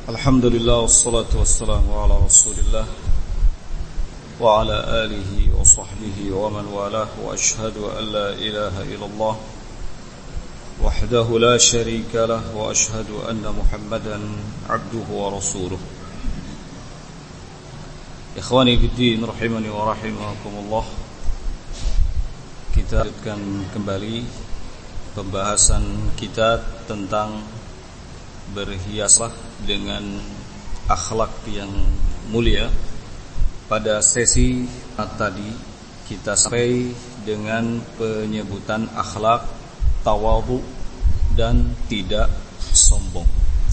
Alhamdulillah wassalatu wassalamu ala Rasulillah wa ala alihi wa sahbihi wa man walah wa ashhadu an la ilaha illallah wahdahu la sharika lah wa ashhadu anna Muhammadan abduhu wa rasuluh. Ikhwani fiddin rahimani wa rahimakumullah. Kita lanjutkan kembali pembahasan kita tentang berhiaslah dengan akhlak yang mulia. Pada sesi tadi kita sampai dengan penyebutan akhlak tawadhu dan tidak sombong.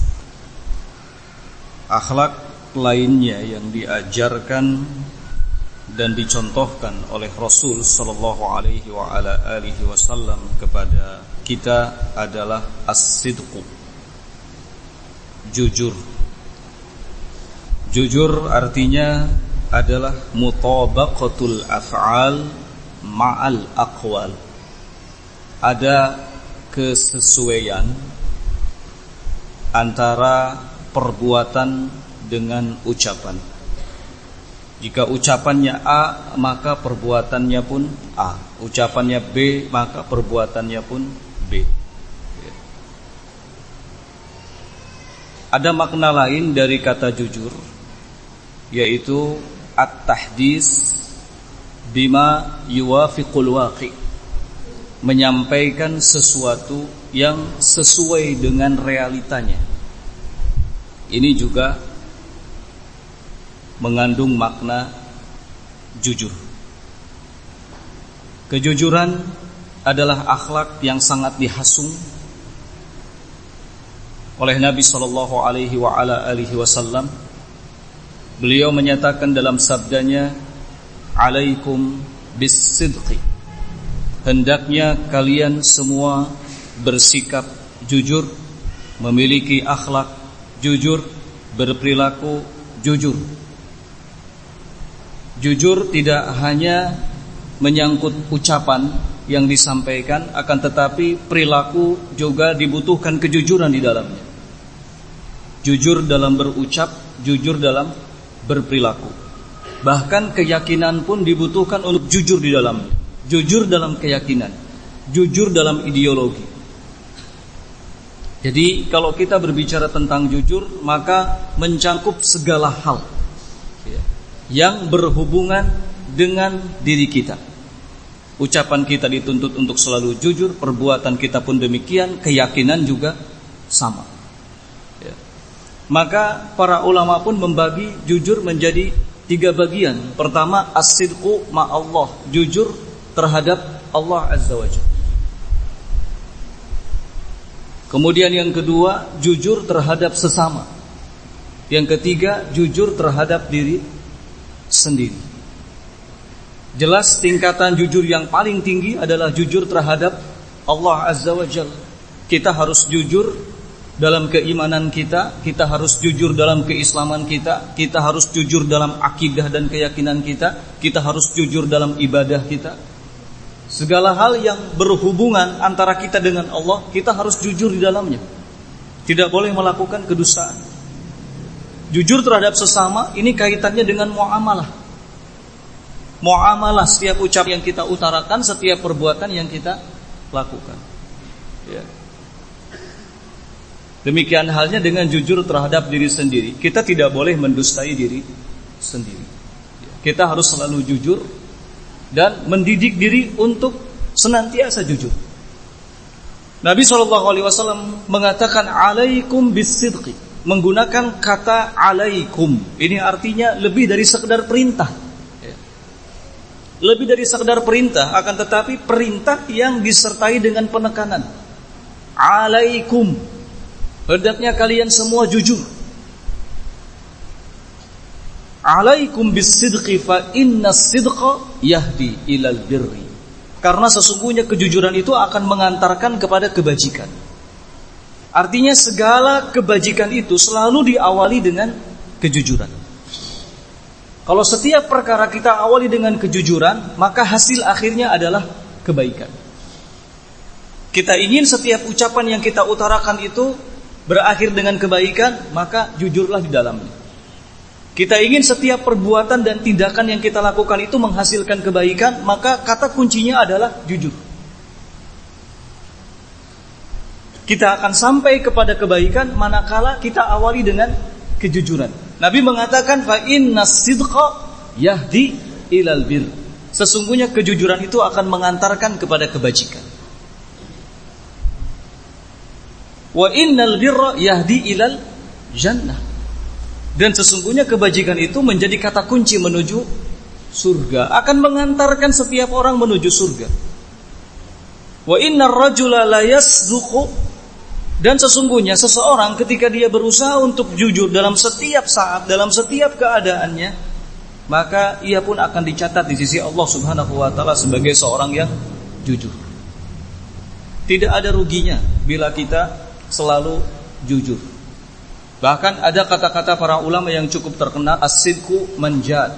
Akhlak lainnya yang diajarkan dan dicontohkan oleh Rasul sallallahu alaihi wa ala alihi wasallam kepada kita adalah as-sidqu. Jujur. Jujur artinya adalah mutabaqatul af'al ma'al aqwal. Ada kesesuaian antara perbuatan dengan ucapan. Jika ucapannya A, maka perbuatannya pun A. Ucapannya B, maka perbuatannya pun B. Ada makna lain dari kata jujur, yaitu at-tahdits bima yuwafiqul waqi', menyampaikan sesuatu yang sesuai dengan realitanya. Ini juga mengandung makna jujur. Kejujuran adalah akhlak yang sangat dihasung oleh Nabi sallallahu alaihi wa ala alihi wasallam. Beliau menyatakan dalam sabdanya, "Alaikum bis-sidqi." Hendaknya kalian semua bersikap jujur, memiliki akhlak jujur, berperilaku jujur. Jujur tidak hanya menyangkut ucapan yang disampaikan, akan tetapi perilaku juga dibutuhkan kejujuran di dalamnya. Jujur dalam berucap, jujur dalam berperilaku. Bahkan keyakinan pun dibutuhkan untuk jujur di dalamnya. Jujur dalam keyakinan, jujur dalam ideologi. Jadi kalau kita berbicara tentang jujur, maka mencakup segala hal yang berhubungan dengan diri kita. Ucapan kita dituntut untuk selalu jujur, perbuatan kita pun demikian, keyakinan juga sama. Maka para ulama pun membagi jujur menjadi 3 bagian. Pertama, as-sidqu ma'allah, jujur terhadap Allah Azza wa Jalla. Kemudian yang kedua, jujur terhadap sesama. Yang ketiga, jujur terhadap diri sendiri. Jelas tingkatan jujur yang paling tinggi adalah jujur terhadap Allah Azza wa Jalla. Kita harus jujur dalam keimanan kita, kita harus jujur dalam keislaman kita, kita harus jujur dalam akidah dan keyakinan kita, kita harus jujur dalam ibadah kita. Segala hal yang berhubungan antara kita dengan Allah, kita harus jujur di dalamnya. Tidak boleh melakukan kedustaan. Jujur terhadap sesama, ini kaitannya dengan muamalah. Muamalah, setiap ucap yang kita utarakan, setiap perbuatan yang kita lakukan. Ya. Demikian halnya dengan jujur terhadap diri sendiri. Kita tidak boleh mendustai diri sendiri. Kita harus selalu jujur dan mendidik diri untuk senantiasa jujur. Nabi SAW mengatakan alaikum bis-sidqi, menggunakan kata alaikum. Ini artinya lebih dari sekedar perintah. Lebih dari sekedar perintah, akan tetapi perintah yang disertai dengan penekanan. Alaikum, hendaknya kalian semua jujur. Alaikum bis-sidqi fa innas sidqa yahdi ilal birri. Karena sesungguhnya kejujuran itu akan mengantarkan kepada kebajikan. Artinya segala kebajikan itu selalu diawali dengan kejujuran. Kalau setiap perkara kita awali dengan kejujuran, maka hasil akhirnya adalah kebaikan. Kita ingin setiap ucapan yang kita utarakan itu berakhir dengan kebaikan, maka jujurlah di dalamnya. Kita ingin setiap perbuatan dan tindakan yang kita lakukan itu menghasilkan kebaikan, maka kata kuncinya adalah jujur. Kita akan sampai kepada kebaikan manakala kita awali dengan kejujuran. Nabi mengatakan fa innas sidqa yahdi ilal bir. Sesungguhnya kejujuran itu akan mengantarkan kepada kebajikan. Wa innal birra yahdi ilal jannah. Dan sesungguhnya kebajikan itu menjadi kata kunci menuju surga, akan mengantarkan setiap orang menuju surga. Wa innar rajula la yasduqu. Dan sesungguhnya seseorang ketika dia berusaha untuk jujur dalam setiap saat, dalam setiap keadaannya, maka ia pun akan dicatat di sisi Allah Subhanahu wa taala sebagai seorang yang jujur. Tidak ada ruginya bila kita selalu jujur. Bahkan ada kata-kata para ulama yang cukup terkenal, as-sidqu manjad.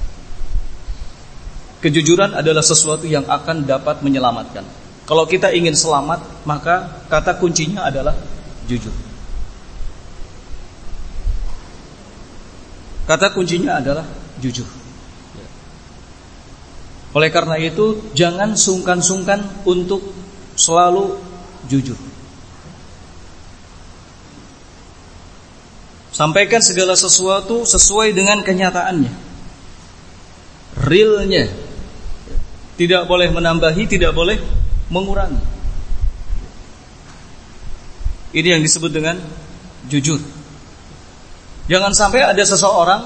Kejujuran adalah sesuatu yang akan dapat menyelamatkan. Kalau kita ingin selamat, maka kata kuncinya adalah jujur. Kata kuncinya adalah jujur. Oleh karena itu, jangan sungkan-sungkan untuk selalu jujur. Sampaikan segala sesuatu sesuai dengan kenyataannya, realnya. Tidak boleh menambahi, tidak boleh mengurangi. Ini yang disebut dengan jujur. Jangan sampai ada seseorang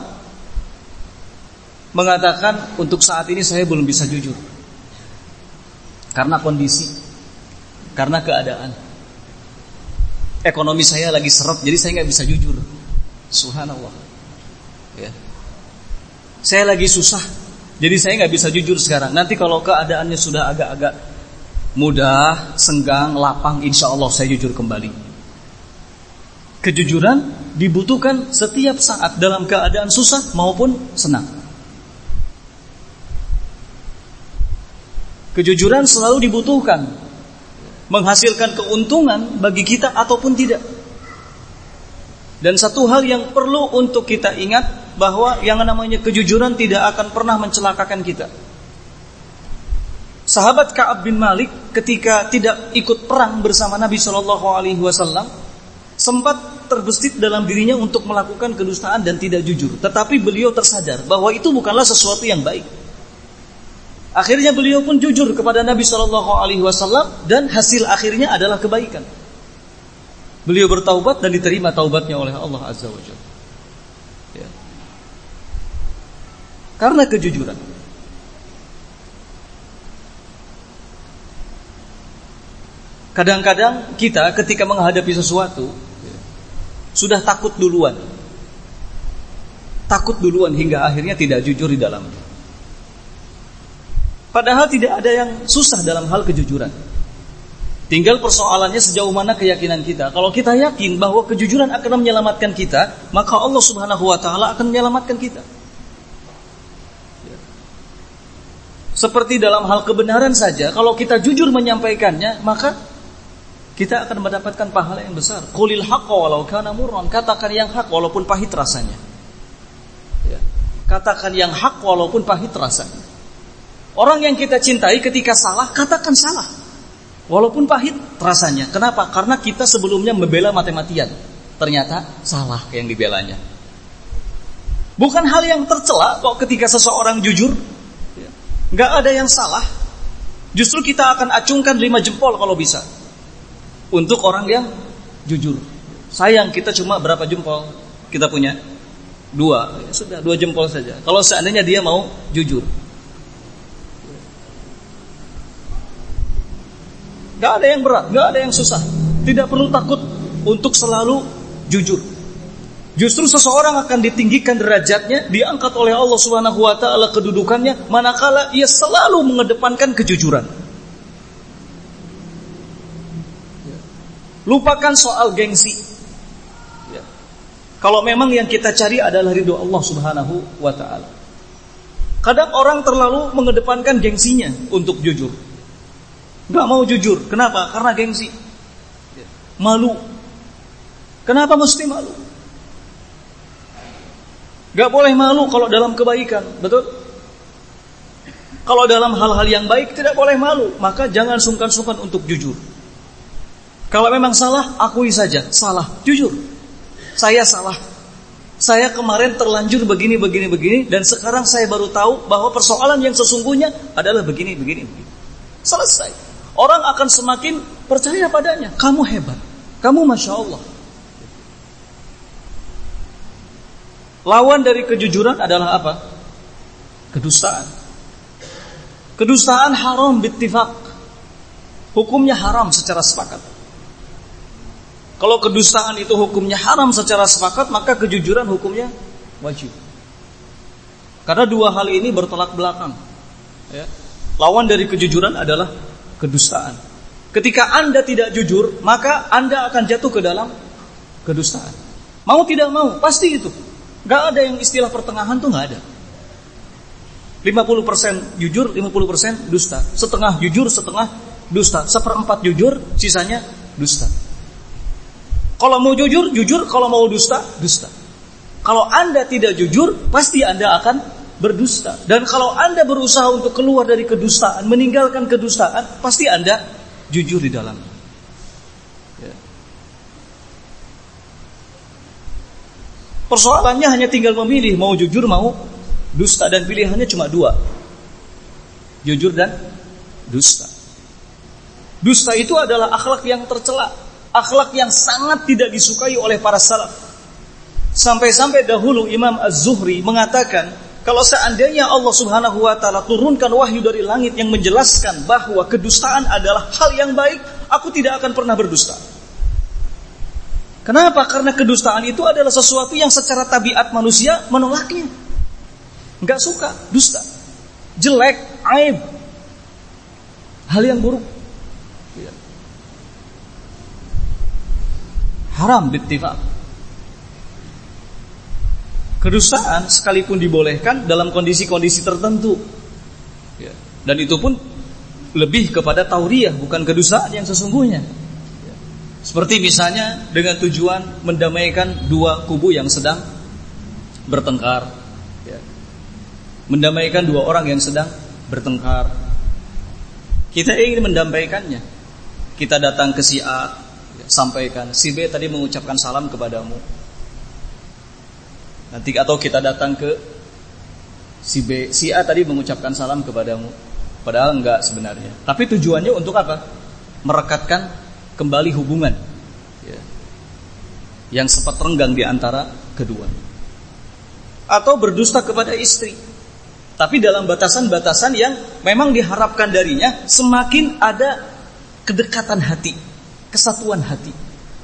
mengatakan untuk saat ini saya belum bisa jujur karena kondisi, karena keadaan. Ekonomi saya lagi seret, jadi saya nggak bisa jujur. Subhanallah. Ya. Saya lagi susah, jadi saya nggak bisa jujur sekarang. Nanti kalau keadaannya sudah agak-agak mudah, senggang, lapang, insya Allah saya jujur kembali. Kejujuran dibutuhkan setiap saat dalam keadaan susah maupun senang. Kejujuran selalu dibutuhkan, menghasilkan keuntungan bagi kita ataupun tidak. Dan satu hal yang perlu untuk kita ingat, bahwa yang namanya kejujuran tidak akan pernah mencelakakan kita. Sahabat Ka'ab bin Malik ketika tidak ikut perang bersama Nabi SAW sempat terbesit dalam dirinya untuk melakukan kedustaan dan tidak jujur. Tetapi beliau tersadar bahwa itu bukanlah sesuatu yang baik. Akhirnya beliau pun jujur kepada Nabi SAW dan hasil akhirnya adalah kebaikan. Beliau bertaubat dan diterima taubatnya oleh Allah Azza wa Jalla. Ya. Karena kejujuran. Kadang-kadang kita ketika menghadapi sesuatu sudah takut duluan hingga akhirnya tidak jujur di dalamnya. Padahal tidak ada yang susah dalam hal kejujuran. Tinggal persoalannya sejauh mana keyakinan kita. Kalau kita yakin bahwa kejujuran akan menyelamatkan kita, maka Allah Subhanahu wa taala akan menyelamatkan kita. Seperti dalam hal kebenaran saja, kalau kita jujur menyampaikannya, maka kita akan mendapatkan pahala yang besar. Qulil haqqa walau kana murran, katakan yang hak walaupun pahit rasanya. Ya. Katakan yang hak walaupun pahit rasanya. Orang yang kita cintai ketika salah, katakan salah walaupun pahit rasanya. Kenapa? Karena kita sebelumnya membela mati-matian, ternyata salah yang dibelanya. Bukan hal yang tercela kok ketika seseorang jujur. Gak ada yang salah. Justru kita akan acungkan 5 jempol kalau bisa untuk orang yang jujur. Sayang kita cuma berapa jempol kita punya? 2. Sudah 2 jempol saja. Kalau seandainya dia mau jujur, gak ada yang berat, gak ada yang susah. Tidak perlu takut untuk selalu jujur. Justru seseorang akan ditinggikan derajatnya, diangkat oleh Allah Subhanahu wa taala kedudukannya manakala ia selalu mengedepankan kejujuran. Lupakan soal gengsi. Ya. Kalau memang yang kita cari adalah ridho Allah Subhanahu wa taala. Kadang orang terlalu mengedepankan gengsinya untuk jujur. Gak mau jujur. Kenapa? Karena gengsi. Malu. Kenapa mesti malu? Gak boleh malu kalau dalam kebaikan, betul? Kalau dalam hal-hal yang baik tidak boleh malu, maka jangan sungkan-sungkan untuk jujur. Kalau memang salah, akui saja, salah, jujur. Saya salah. Saya kemarin terlanjur begini, dan sekarang saya baru tahu bahwa persoalan yang sesungguhnya adalah begini. Selesai. Orang akan semakin percaya padanya. Kamu hebat. Kamu Masya Allah. Lawan dari kejujuran adalah apa? Kedustaan. Kedustaan haram bittifaq. Hukumnya haram secara sepakat. Kalau kedustaan itu hukumnya haram secara sepakat, maka kejujuran hukumnya wajib. Karena dua hal ini bertolak belakang. Ya. Lawan dari kejujuran adalah kedustaan. Ketika Anda tidak jujur, maka Anda akan jatuh ke dalam kedustaan. Mau tidak mau, pasti itu. Gak ada yang istilah pertengahan tuh gak ada. 50% jujur, 50% dusta. Setengah jujur, setengah dusta. 1/4 jujur, sisanya dusta. Kalau mau jujur, jujur. Kalau mau dusta, dusta. Kalau Anda tidak jujur, pasti Anda akan berdusta. Dan kalau Anda berusaha untuk keluar dari kedustaan, meninggalkan kedustaan, pasti Anda jujur di dalamnya. Ya. Persoalannya hanya tinggal memilih, mau jujur, mau dusta. Dan pilihannya cuma 2. Jujur dan dusta. Dusta itu adalah akhlak yang tercela. Akhlak yang sangat tidak disukai oleh para salaf. Sampai-sampai dahulu Imam Az-Zuhri mengatakan, kalau seandainya Allah Subhanahu wa taala turunkan wahyu dari langit yang menjelaskan bahwa kedustaan adalah hal yang baik, aku tidak akan pernah berdusta. Kenapa? Karena kedustaan itu adalah sesuatu yang secara tabiat manusia menolaknya. Enggak suka, dusta. Jelek, aib. Hal yang buruk. Haram bittifaq. Kedustaan sekalipun dibolehkan dalam kondisi-kondisi tertentu. Ya. Dan itu pun lebih kepada tauriyah, bukan kedustaan yang sesungguhnya. Ya. Seperti misalnya dengan tujuan mendamaikan dua kubu yang sedang bertengkar. Ya. Mendamaikan dua orang yang sedang bertengkar. Kita ingin mendamaikannya. Kita datang ke si A, sampaikan, si B tadi mengucapkan salam kepadamu. Nanti atau kita datang ke si B, si A tadi mengucapkan salam kepadamu. Padahal enggak sebenarnya. Tapi tujuannya untuk apa? Merekatkan kembali hubungan ya, yang sempat renggang di antara keduanya. Atau berdusta kepada istri. Tapi dalam batasan-batasan yang memang diharapkan darinya semakin ada kedekatan hati, kesatuan hati.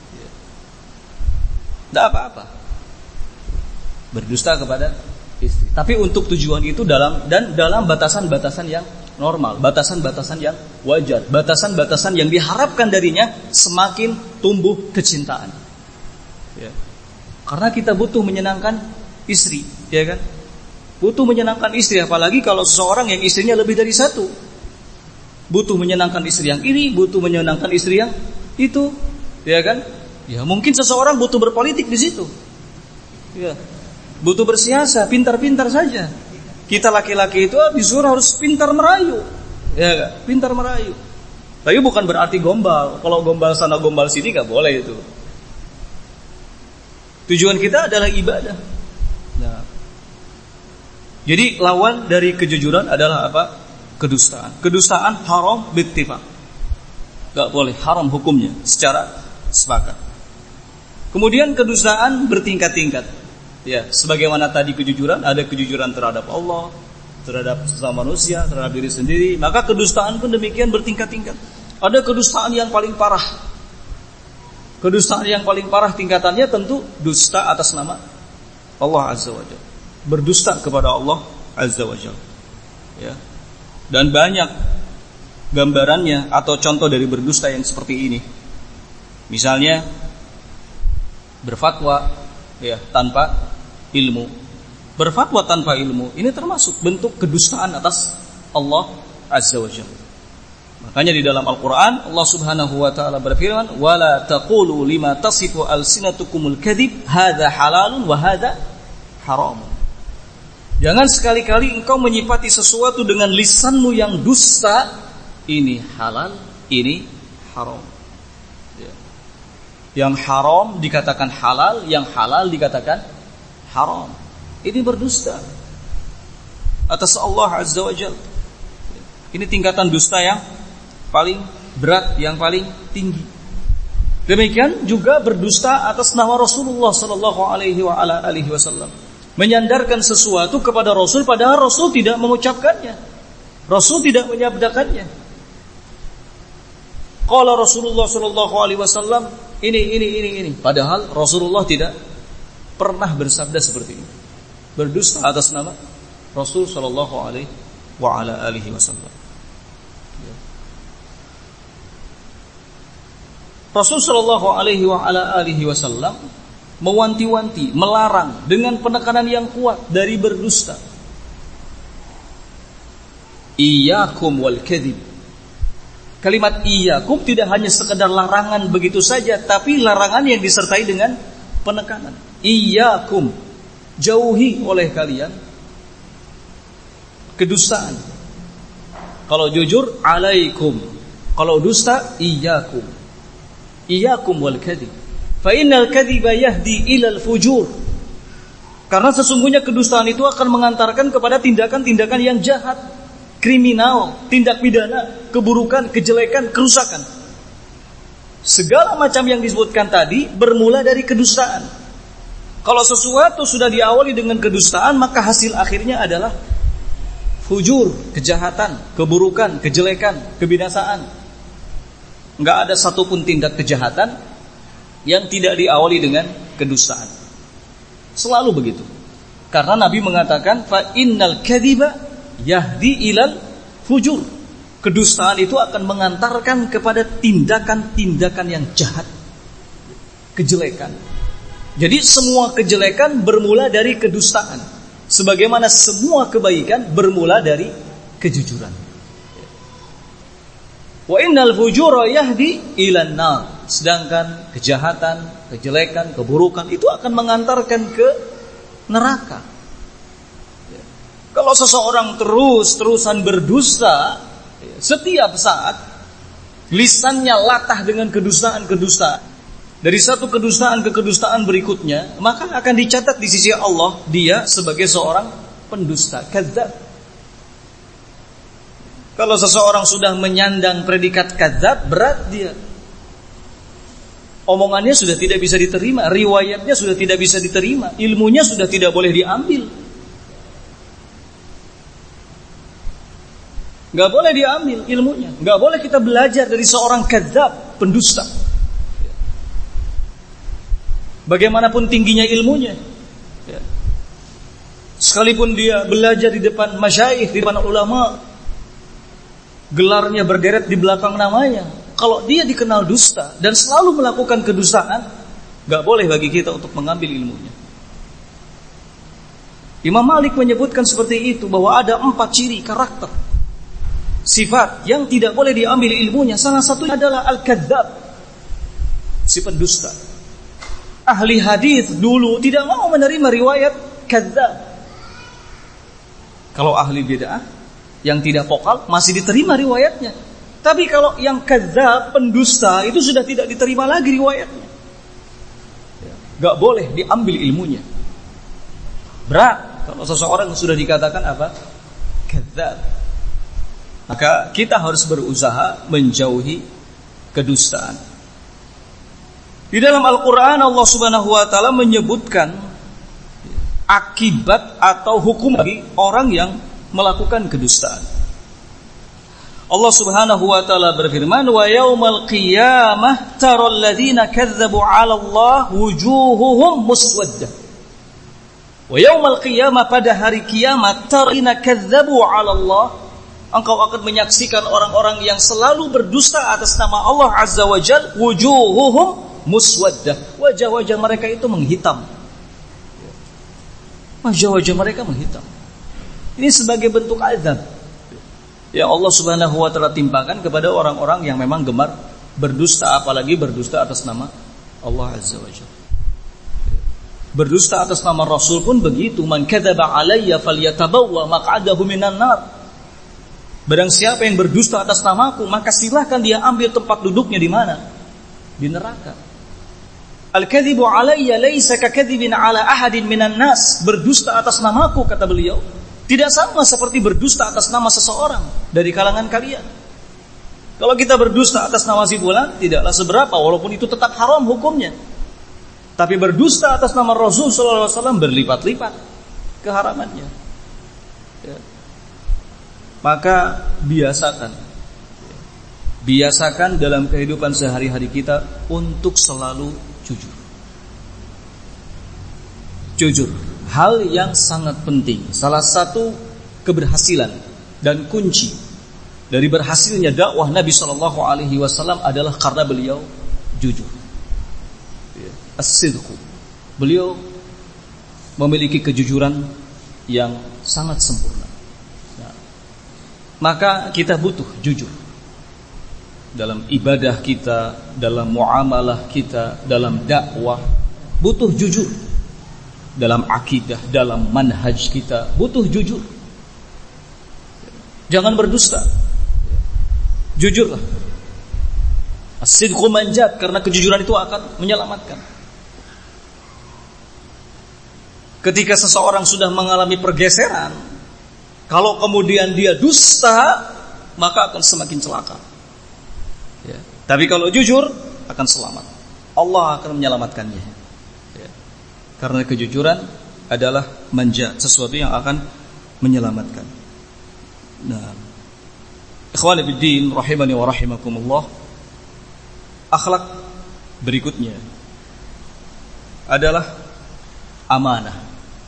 Tidak apa-apa berdusta kepada istri. Tapi untuk tujuan itu dalam batasan-batasan yang normal, batasan-batasan yang wajar, batasan-batasan yang diharapkan darinya semakin tumbuh kecintaan. Ya. Karena kita butuh menyenangkan istri, ya kan? Butuh menyenangkan istri, apalagi kalau seseorang yang istrinya lebih dari satu. Butuh menyenangkan istri yang ini, butuh menyenangkan istri yang itu, ya kan? Ya mungkin seseorang butuh berpolitik di situ. Ya. Butuh bersiasa, pintar-pintar saja. Kita laki-laki itu disuruh harus pintar merayu. Ya kan? Pintar merayu. Tapi bukan berarti gombal. Kalau gombal sana gombal sini enggak boleh itu. Tujuan kita adalah ibadah. Nah. Jadi lawan dari kejujuran adalah apa? Kedustaan. Kedustaan haram bittifaq. Gak boleh, haram hukumnya secara sepakat. Kemudian kedustaan bertingkat-tingkat. Ya, sebagaimana tadi kejujuran, ada kejujuran terhadap Allah, terhadap sesama manusia, terhadap diri sendiri. Maka kedustaan pun demikian bertingkat-tingkat. Ada kedustaan yang paling parah. Kedustaan yang paling parah tingkatannya tentu dusta atas nama Allah Azza wa Jalla. Berdusta kepada Allah Azza wa Jalla. Ya. Dan banyak gambarannya atau contoh dari berdusta yang seperti ini. Misalnya berfatwa ya tanpa ilmu. Berfatwa tanpa ilmu ini termasuk bentuk kedustaan atas Allah Azza wa Jalla. Makanya di dalam Al-Quran Allah subhanahu wa ta'ala berfirman, وَلَا تَقُولُوا لِمَا تَصِفُ أَلْسِنَتُكُمُ الْكَذِبِ هَذَا حَلَالٌ وَهَذَا حَرَامٌ. Jangan sekali-kali engkau menyifati sesuatu dengan lisanmu yang dusta. Ini halal, ini haram. Yang haram dikatakan halal, yang halal dikatakan haram. Ini berdusta atas Allah Azza wa Jalla. Ini tingkatan dusta yang paling berat, yang paling tinggi. Demikian juga berdusta atas nama Rasulullah sallallahu alaihi wasallam. Menyandarkan sesuatu kepada Rasul padahal Rasul tidak mengucapkannya. Rasul tidak menyabdakannya. Qala Rasulullah sallallahu alaihi wasallam ini. Padahal Rasulullah tidak pernah bersabda seperti ini. Berdusta atas nama Rasul sallallahu alaihi wasallam. Rasul sallallahu alaihi wasallam mewanti-wanti, melarang dengan penekanan yang kuat dari berdusta. Iyyakum wal kadzib. Kalimat iyyakum tidak hanya sekedar larangan begitu saja, tapi larangan yang disertai dengan penekanan. Iyyakum, jauhi oleh kalian kedustaan. Kalau jujur, alaikum. Kalau dusta, iyyakum. Iyyakum wal kadzib. Fa innal kadziba yahdi ilal fujur. Karena sesungguhnya kedustaan itu akan mengantarkan kepada tindakan-tindakan yang jahat, kriminal, tindak pidana, keburukan, kejelekan, kerusakan. Segala macam yang disebutkan tadi bermula dari kedustaan. Kalau sesuatu sudah diawali dengan kedustaan, maka hasil akhirnya adalah fujur, kejahatan, keburukan, kejelekan, kebinasaan. Enggak ada satupun tindak kejahatan yang tidak diawali dengan kedustaan. Selalu begitu. Karena Nabi mengatakan fa innal kadziba yahdi ilal fujur. Kedustaan itu akan mengantarkan kepada tindakan-tindakan yang jahat, kejelekan. Jadi semua kejelekan bermula dari kedustaan, sebagaimana semua kebaikan bermula dari kejujuran. Wa innal fujura yahdi ilan nar. Sedangkan kejahatan, kejelekan, keburukan itu akan mengantarkan ke neraka. Kalau seseorang terus-terusan berdusta, setiap saat lisannya latah dengan kedustaan-kedustaan, dari satu kedustaan ke kedustaan berikutnya, maka akan dicatat di sisi Allah dia sebagai seorang pendusta, kadzdzab. Kalau seseorang sudah menyandang predikat kadzdzab, berat dia. Omongannya sudah tidak bisa diterima, riwayatnya sudah tidak bisa diterima, ilmunya sudah tidak boleh diambil. Gak boleh diambil ilmunya, gak boleh kita belajar dari seorang kadzdzab, pendusta. Bagaimanapun tingginya ilmunya, sekalipun dia belajar di depan masyayikh, di depan ulama, gelarnya berderet di belakang namanya, kalau dia dikenal dusta dan selalu melakukan kedustaan, gak boleh bagi kita untuk mengambil ilmunya. Imam Malik menyebutkan seperti itu, bahwa ada 4 ciri karakter, sifat yang tidak boleh diambil ilmunya. Salah satunya adalah al-kadzdzab, si pendusta. Ahli hadis dulu tidak mau menerima riwayat kadzdzab. Kalau ahli bid'ah yang tidak vokal masih diterima riwayatnya. Tapi kalau yang kadzdzab, pendusta, itu sudah tidak diterima lagi riwayatnya. Gak boleh diambil ilmunya. Berat kalau seseorang sudah dikatakan apa? Kadzdzab. Maka kita harus berusaha menjauhi kedustaan. Di dalam Al-Quran Allah Subhanahu wa ta'ala menyebutkan akibat atau hukum bagi orang yang melakukan kedustaan. Allah Subhanahu wa ta'ala berfirman, wa yaumal qiyamah taral ladzina kadzdzabu 'ala Allah wujuhuhum muswaddah. Wa yaumal qiyamah, pada hari kiamat, taral ladzina kadzdzabu 'ala Allah, engkau akan menyaksikan orang-orang yang selalu berdusta atas nama Allah Azza wa Jalla, wujuhuhum muswaddah, wajah-wajah mereka itu menghitam. Wajah-wajah mereka menghitam. Ini sebagai bentuk azab. yang Allah Subhanahu wa taala timpakan kepada orang-orang yang memang gemar berdusta, apalagi berdusta atas nama Allah Azza wa Jalla. Berdusta atas nama Rasul pun begitu, man kadzaba alayya falyatabawwa maq'adahu minan nar. Barang siapa yang berdusta atas namaku, maka silahkan dia ambil tempat duduknya di mana? Di neraka. Al-kadzibu alayya laysa kakadzibin ala ahadin minan nas. Berdusta atas namaku, kata beliau, tidak sama seperti berdusta atas nama seseorang dari kalangan kalian. Kalau kita berdusta atas nama si fulan, tidaklah seberapa, walaupun itu tetap haram hukumnya. Tapi berdusta atas nama Rasul sallallahu alaihi wasallam berlipat-lipat keharamannya. Ya. Maka biasakan dalam kehidupan sehari-hari kita untuk selalu jujur. Jujur, hal yang sangat penting. Salah satu keberhasilan dan kunci dari berhasilnya dakwah Nabi sallallahu alaihi wasallam adalah karena beliau jujur. As-sidqu. Beliau memiliki kejujuran yang sangat sempurna. Nah, maka kita butuh jujur dalam ibadah kita, dalam muamalah kita, dalam dakwah, butuh jujur. Dalam akidah, dalam manhaj kita, butuh jujur. Jangan berdusta. Jujurlah. As-sidqu manjat, karena kejujuran itu akan menyelamatkan. Ketika seseorang sudah mengalami pergeseran, kalau kemudian dia dusta, maka akan semakin celaka. Ya. Tapi kalau jujur, akan selamat. Allah akan menyelamatkannya. Ya. Karena kejujuran adalah manja, sesuatu yang akan menyelamatkan. Nah, ikhwani fiddin rahimani wa rahimakumullah. Akhlak berikutnya adalah amanah.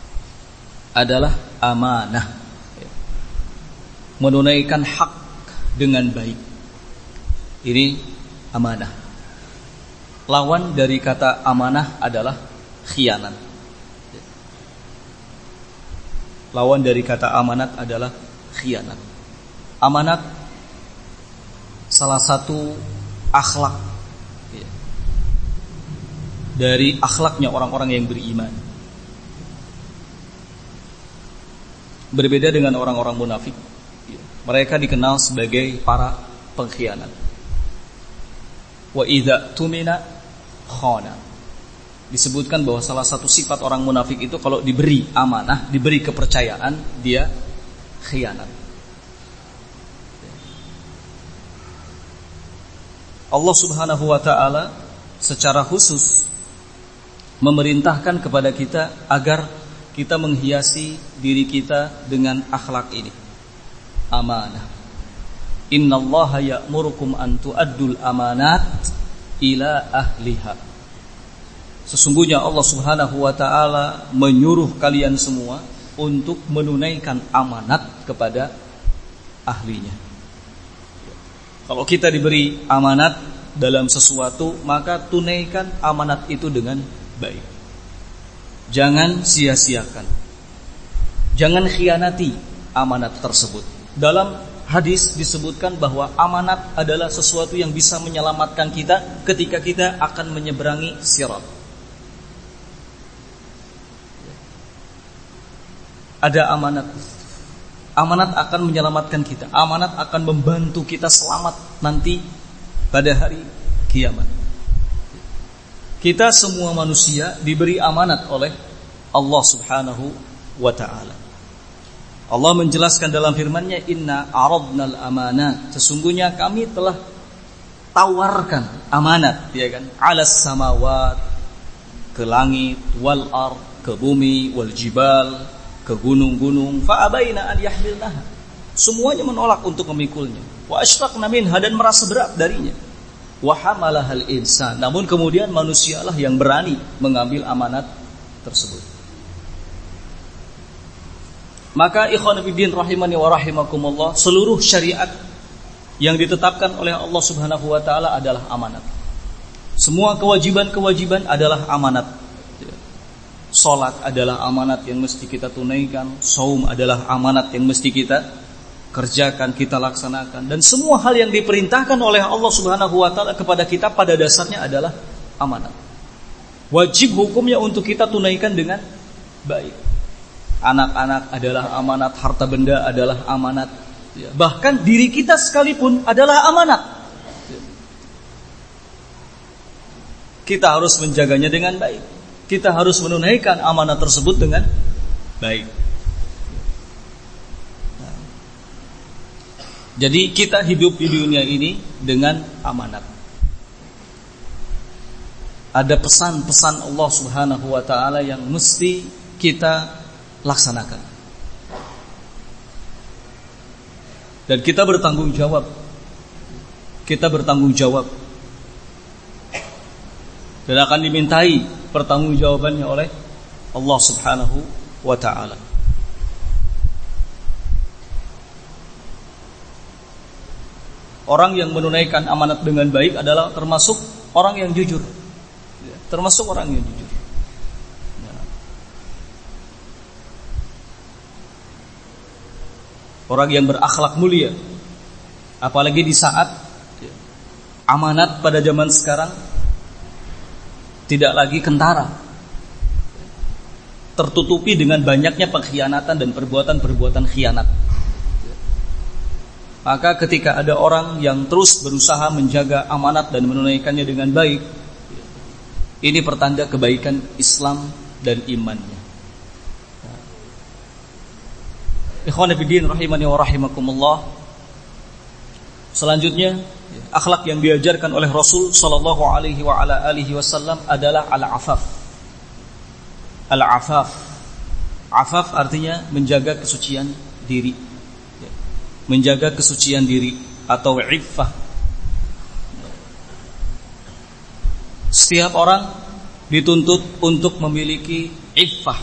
Menunaikan hak dengan baik. Ini amanah. Lawan dari kata amanah adalah khianat. Lawan dari kata amanat adalah khianat. Amanat salah satu akhlak dari akhlaknya orang-orang yang beriman. Berbeda dengan orang-orang munafik. Mereka dikenal sebagai para pengkhianat. Wa idza tumina khana. Disebutkan bahwa salah satu sifat orang munafik itu kalau diberi amanah, diberi kepercayaan, dia khianat. Allah Subhanahu wa taala secara khusus memerintahkan kepada kita agar kita menghiasi diri kita dengan akhlak ini. Amanah. Innallaha ya'murukum an tu'addul amanat ila ahliha. Sesungguhnya Allah Subhanahu wa taala menyuruh kalian semua untuk menunaikan amanat kepada ahlinya. Kalau kita diberi amanat dalam sesuatu, maka tunaikan amanat itu dengan baik. Jangan sia-siakan. Jangan khianati amanat tersebut. Dalam hadis disebutkan bahwa amanat adalah sesuatu yang bisa menyelamatkan kita ketika kita akan menyeberangi sirat. Ada amanat. Amanat akan menyelamatkan kita. Amanat akan membantu kita selamat nanti pada hari kiamat. Kita semua manusia diberi amanat oleh Allah Subhanahu wa ta'ala. Allah menjelaskan dalam firman-Nya, inna aradnal amanat. Sesungguhnya kami telah tawarkan amanat, ya kan? Alas samawat, ke langit, wal ard, ke bumi, wal jibal, ke gunung-gunung, fa abaina an yahmilnaha. Semuanya menolak untuk memikulnya. Wa asyraqna minha, dan merasa berat darinya. Wa hamalahal insan, namun kemudian manusialah yang berani mengambil amanat tersebut. Maka ikhwan fillah rahimani wa rahimakumullah, seluruh syariat yang ditetapkan oleh Allah Subhanahu wa taala adalah amanat. Semua kewajiban-kewajiban adalah amanat. Salat adalah amanat yang mesti kita tunaikan, saum adalah amanat yang mesti kita kerjakan, kita laksanakan, dan semua hal yang diperintahkan oleh Allah Subhanahu wa taala kepada kita pada dasarnya adalah amanat. Wajib hukumnya untuk kita tunaikan dengan baik. Anak-anak adalah amanat, harta benda adalah amanat, bahkan diri kita sekalipun adalah amanat. Kita harus menjaganya dengan baik. Kita harus menunaikan amanat tersebut dengan baik. Jadi kita hidup di dunia ini dengan amanat. Ada pesan-pesan Allah Subhanahu wa taala yang mesti kita laksanakan. Dan kita bertanggung jawab. Kita bertanggung jawab. Dan akan dimintai pertanggungjawabannya oleh Allah Subhanahu wa taala. Orang yang menunaikan amanat dengan baik adalah termasuk orang yang jujur. Termasuk orang yang jujur. Orang yang berakhlak mulia. Apalagi di saat amanat pada zaman sekarang tidak lagi kentara, tertutupi dengan banyaknya pengkhianatan dan perbuatan-perbuatan khianat. Maka ketika ada orang yang terus berusaha menjaga amanat dan menunaikannya dengan baik, ini pertanda kebaikan Islam dan imannya. Ikhwan fillah rahimani wa rahimakumullah. Selanjutnya, akhlak yang diajarkan oleh Rasul sallallahu alaihi wa ala alihi wasallam adalah al-afaf. Al-afaf. Afaf artinya menjaga kesucian diri. Menjaga kesucian diri atau iffah. Setiap orang dituntut untuk memiliki iffah,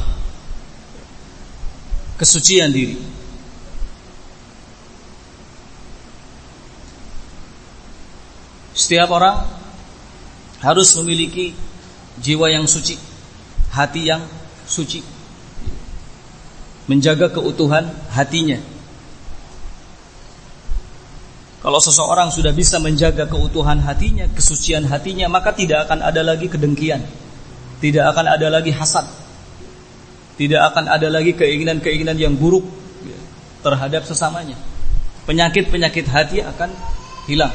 kesucian diri. Setiap orang harus memiliki jiwa yang suci, hati yang suci, menjaga keutuhan hatinya. Kalau seseorang sudah bisa menjaga keutuhan hatinya, kesucian hatinya, maka tidak akan ada lagi kedengkian, tidak akan ada lagi hasad, tidak akan ada lagi keinginan-keinginan yang buruk terhadap sesamanya. Penyakit-penyakit hati akan hilang.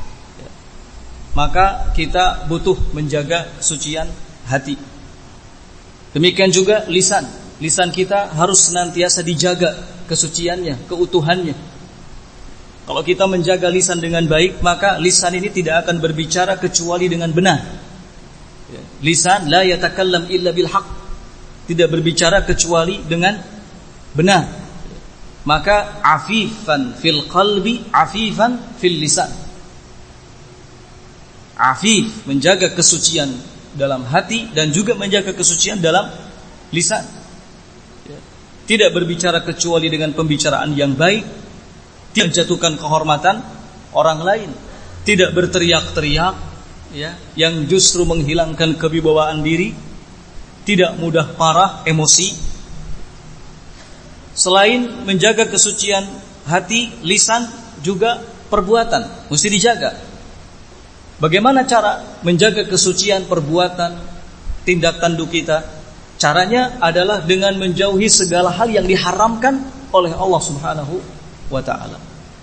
Maka kita butuh menjaga kesucian hati. Demikian juga lisan. Lisan kita harus senantiasa dijaga kesuciannya, keutuhannya. Kalau kita menjaga lisan dengan baik, maka lisan ini tidak akan berbicara kecuali dengan benar. Lisan la yatakallam illa bil haqq, tidak berbicara kecuali dengan benar. Maka afifan fil qalbi, afifan fil lisan. Afif, menjaga kesucian dalam hati dan juga menjaga kesucian dalam lisan. Tidak berbicara kecuali dengan pembicaraan yang baik, tidak menjatuhkan kehormatan orang lain, tidak berteriak-teriak yang justru menghilangkan kewibawaan diri, tidak mudah marah, emosi. Selain menjaga kesucian hati, lisan juga perbuatan mesti dijaga. Bagaimana cara menjaga kesucian perbuatan, tindak tanduk kita? Caranya adalah dengan menjauhi segala hal yang diharamkan oleh Allah Subhanahu wa ta'ala.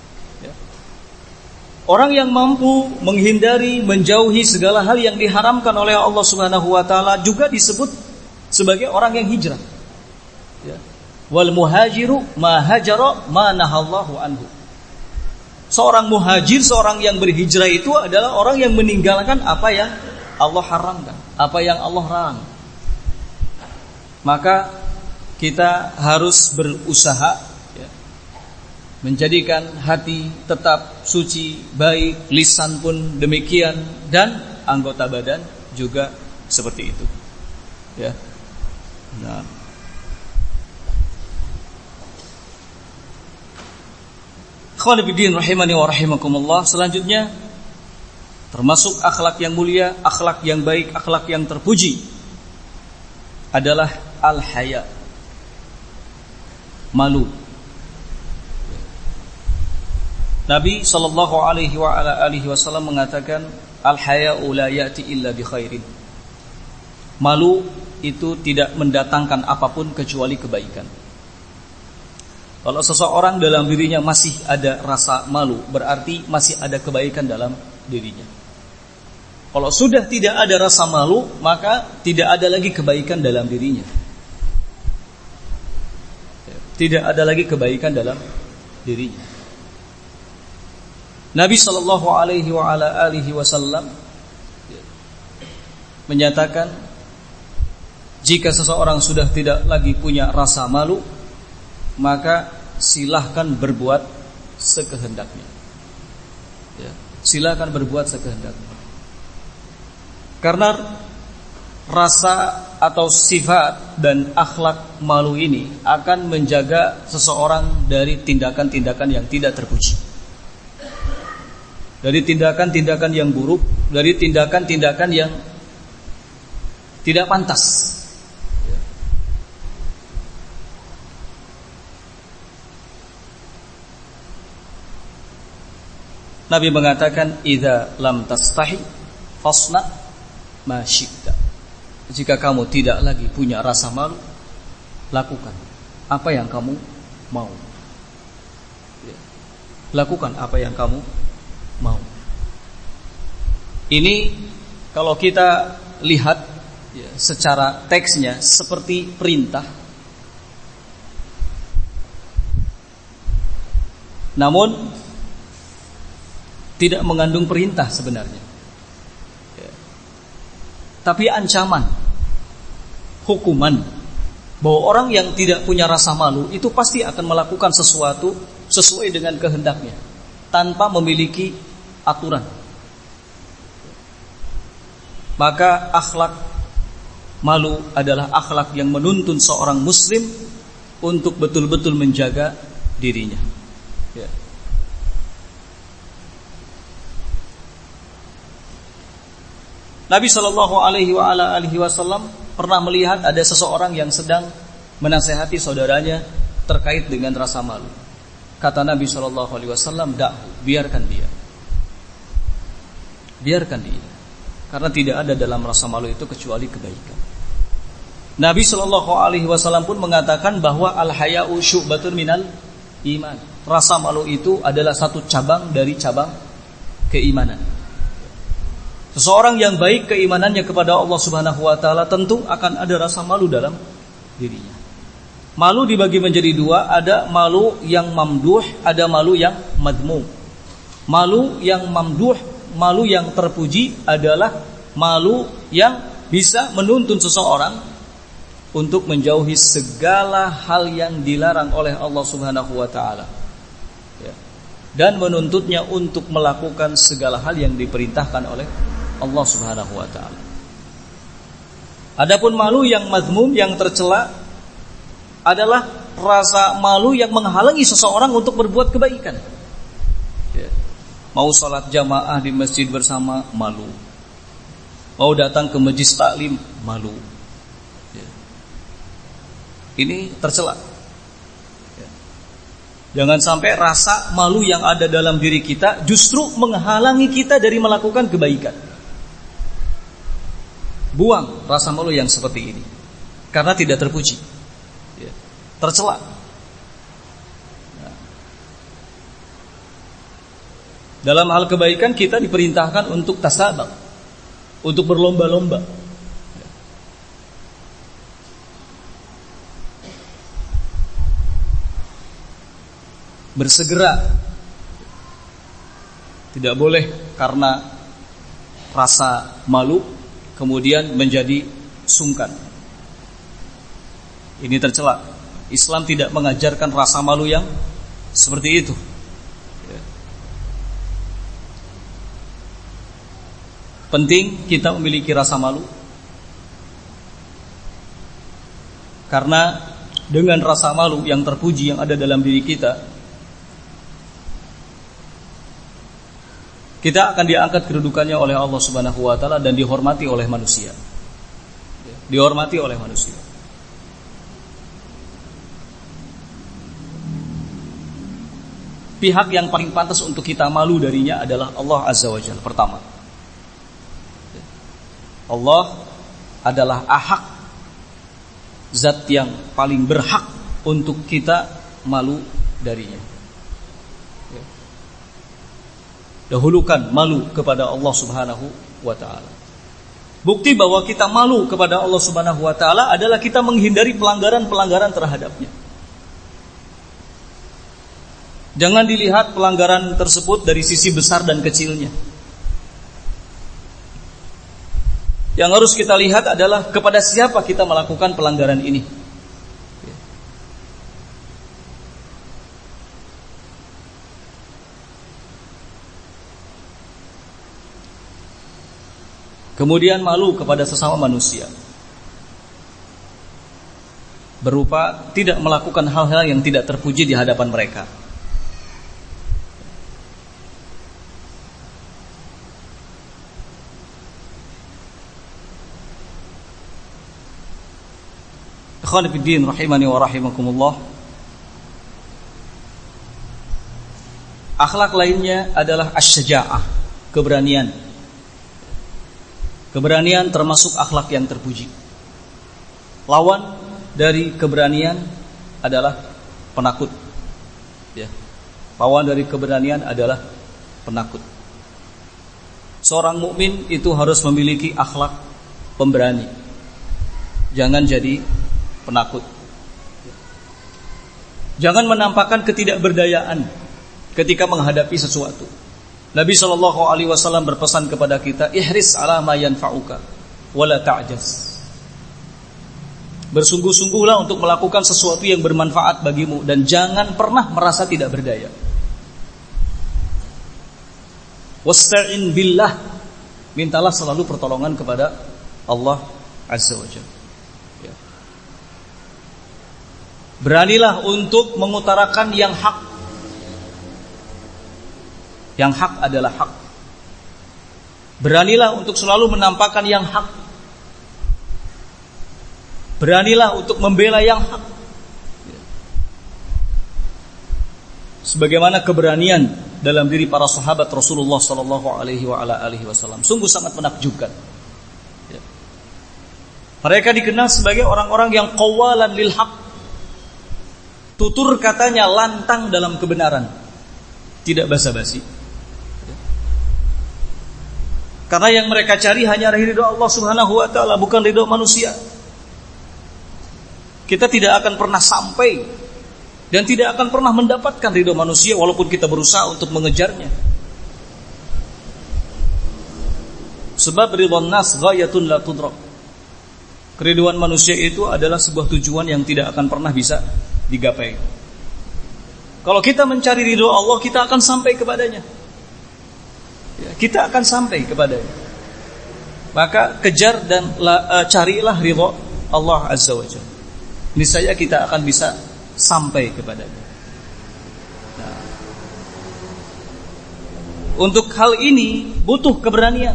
Orang yang mampu menghindari, menjauhi segala hal yang diharamkan oleh Allah Subhanahu wa ta'ala juga disebut sebagai orang yang hijrah. Wal muhajiru ma hajara ma nahallahu anhu. Seorang muhajir, seorang yang berhijrah itu adalah orang yang meninggalkan apa yang Allah haramkan, apa yang Allah larang. Maka kita harus berusaha menjadikan hati tetap suci, baik, lisan pun demikian, dan anggota badan juga seperti itu. Ya. Nah. Ikhwan fillah rahimani wa rahimakumullah. Selanjutnya termasuk akhlak yang mulia, akhlak yang baik, akhlak yang terpuji adalah al-haya. Malu. Nabi sallallahu alaihi wasallam mengatakan, al-haya'u la ya'ti illa bi khairin. Malu itu tidak mendatangkan apapun kecuali kebaikan. Kalau seseorang dalam dirinya masih ada rasa malu, berarti masih ada kebaikan dalam dirinya. Kalau sudah tidak ada rasa malu, maka tidak ada lagi kebaikan dalam dirinya. Tidak ada lagi kebaikan dalam dirinya. Nabi sallallahu alaihi wasallam menyatakan, jika seseorang sudah tidak lagi punya rasa malu, maka silahkan berbuat sekehendaknya. Ya, silahkan berbuat sekehendaknya. Karena rasa atau sifat dan akhlak malu ini akan menjaga seseorang dari tindakan-tindakan yang tidak terpuji, dari tindakan-tindakan yang buruk, dari tindakan-tindakan yang tidak pantas. Nabi mengatakan, idza lam tastahi fasna ma syi'ta. Jika kamu tidak lagi punya rasa malu, lakukan apa yang kamu mau. Lakukan apa yang kamu mau. Ini kalau kita lihat secara teksnya seperti perintah, namun tidak mengandung perintah sebenarnya, tapi ancaman, hukuman, bahwa orang yang tidak punya rasa malu itu pasti akan melakukan sesuatu sesuai dengan kehendaknya, tanpa memiliki aturan. Maka akhlak malu adalah akhlak yang menuntun seorang muslim untuk betul-betul menjaga dirinya. Nabi sallallahu alaihi wasallam pernah melihat ada seseorang yang sedang menasihati saudaranya terkait dengan rasa malu. Kata Nabi sallallahu alaihi wasallam, "Da'hu, biarkan dia." Biarkan dia. Karena tidak ada dalam rasa malu itu kecuali kebaikan. Nabi sallallahu alaihi wasallam pun mengatakan bahwa al-haya'u syu'batun minal iman. Rasa malu itu adalah satu cabang dari cabang keimanan. Seseorang yang baik keimanannya kepada Allah Subhanahu wa taala tentu akan ada rasa malu dalam dirinya. Malu dibagi menjadi dua, ada malu yang mamduh, ada malu yang madmum. Malu yang mamduh, malu yang terpuji adalah malu yang bisa menuntun seseorang untuk menjauhi segala hal yang dilarang oleh Allah Subhanahu wa taala. Dan menuntutnya untuk melakukan segala hal yang diperintahkan oleh Allah Subhanahu wa taala. Adapun malu yang mazmum, yang tercela, adalah rasa malu yang menghalangi seseorang untuk berbuat kebaikan. Mau salat jamaah di masjid bersama, malu. Mau datang ke majelis taklim, malu. Ini tercela. Jangan sampai rasa malu yang ada dalam diri kita justru menghalangi kita dari melakukan kebaikan. Buang rasa malu yang seperti ini, karena tidak terpuji, tercela. Dalam hal kebaikan kita diperintahkan untuk tasabaq, untuk berlomba-lomba. Bersegera. Tidak boleh karena rasa malu kemudian menjadi sungkan. Ini tercela. Islam tidak mengajarkan rasa malu yang seperti itu. Penting kita memiliki rasa malu, karena dengan rasa malu yang terpuji yang ada dalam diri kita, kita akan diangkat kedudukannya oleh Allah Subhanahu wa taala dan dihormati oleh manusia. Dihormati oleh manusia. pihak yang paling pantas untuk kita malu darinya adalah Allah Azza wa Jalla. Pertama, Allah adalah ahak, zat yang paling berhak untuk kita malu darinya. Dahulukan malu kepada Allah Subhanahu wa ta'ala. Bukti bahwa kita malu kepada Allah Subhanahu wa ta'ala adalah kita menghindari pelanggaran-pelanggaran terhadapnya. Jangan dilihat pelanggaran tersebut dari sisi besar dan kecilnya. Yang harus kita lihat adalah kepada siapa kita melakukan pelanggaran ini. Kemudian malu kepada sesama manusia, berupa tidak melakukan hal-hal yang tidak terpuji di hadapan mereka. Ikhwan fillah rahimani wa rahimakumullah. Akhlak lainnya adalah asy-syaja'ah, keberanian. Keberanian termasuk akhlak yang terpuji. Lawan dari keberanian adalah penakut. Ya. Lawan dari keberanian adalah penakut. Seorang mukmin itu harus memiliki akhlak pemberani. Jangan jadi penakut. Jangan menampakkan ketidakberdayaan ketika menghadapi sesuatu. Nabi SAW berpesan kepada kita, ihris ala ma yanfa'uka wala ta'jaz. Bersungguh-sungguhlah untuk melakukan sesuatu yang bermanfaat bagimu dan jangan pernah merasa tidak berdaya. Wasta'in billah, mintalah selalu pertolongan kepada Allah Azza wa Jalla. Ya. Beranilah untuk mengutarakan yang hak. Yang hak adalah hak. Beranilah untuk selalu menampakkan yang hak. Beranilah untuk membela yang hak. Sebagaimana keberanian dalam diri para sahabat Rasulullah sallallahu alaihi wasallam sungguh sangat menakjubkan. Mereka dikenal sebagai orang-orang yang qawalan lil haq. Tutur katanya lantang dalam kebenaran. Tidak basa-basi. Karena yang mereka cari hanya ridho Allah Subhanahu wa ta'ala, bukan ridho manusia. Kita tidak akan pernah sampai dan tidak akan pernah mendapatkan ridho manusia walaupun kita berusaha untuk mengejarnya. Sebab ridwan nas ghayatun la tudrak. Keriduan manusia itu adalah sebuah tujuan yang tidak akan pernah bisa digapai. Kalau kita mencari ridho Allah, kita akan sampai kepadanya. Ya, kita akan sampai kepadanya. Maka kejar dan carilah ridho Allah Azza wa Jalla. Niscaya kita akan bisa sampai kepadanya. Nah, untuk hal ini butuh keberanian.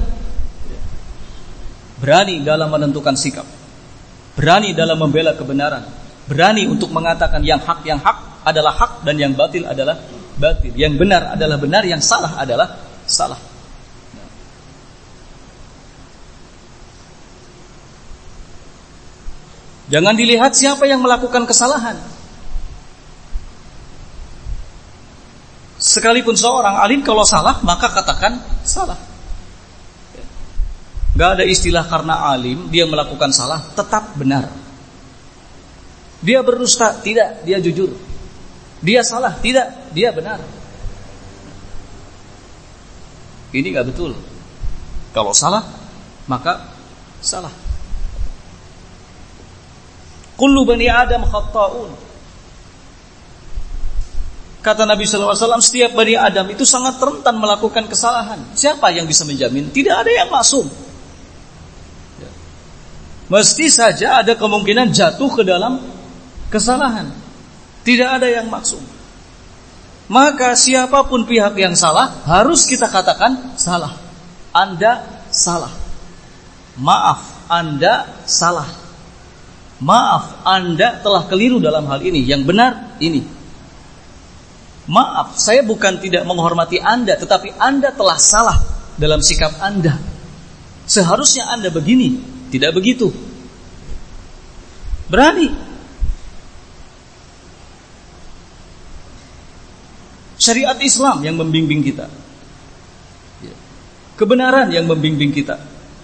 Berani dalam menentukan sikap, berani dalam membela kebenaran, berani untuk mengatakan yang hak adalah hak dan yang batil adalah batil, yang benar adalah benar, yang salah adalah salah. Jangan dilihat siapa yang melakukan kesalahan. Sekalipun seorang alim kalau salah, maka katakan salah. Gak ada istilah karena alim dia melakukan salah tetap benar. Dia berdusta, tidak, dia jujur. Dia salah, tidak, dia benar. Ini gak betul. Kalau salah, maka salah. Kullu bani Adam khatta'un. Kata Nabi SAW, setiap bani Adam itu sangat rentan melakukan kesalahan. Siapa yang bisa menjamin? Tidak ada yang maksum. Mesti saja ada kemungkinan jatuh ke dalam kesalahan. Tidak ada yang maksum. Maka siapapun pihak yang salah, harus kita katakan salah. Anda salah. Maaf, Anda salah. Maaf, Anda telah keliru dalam hal ini. Yang benar ini. Maaf, saya bukan tidak menghormati Anda, tetapi Anda telah salah dalam sikap Anda. Seharusnya Anda begini, tidak begitu. Berani. Syariat Islam yang membimbing kita. Kebenaran yang membimbing kita.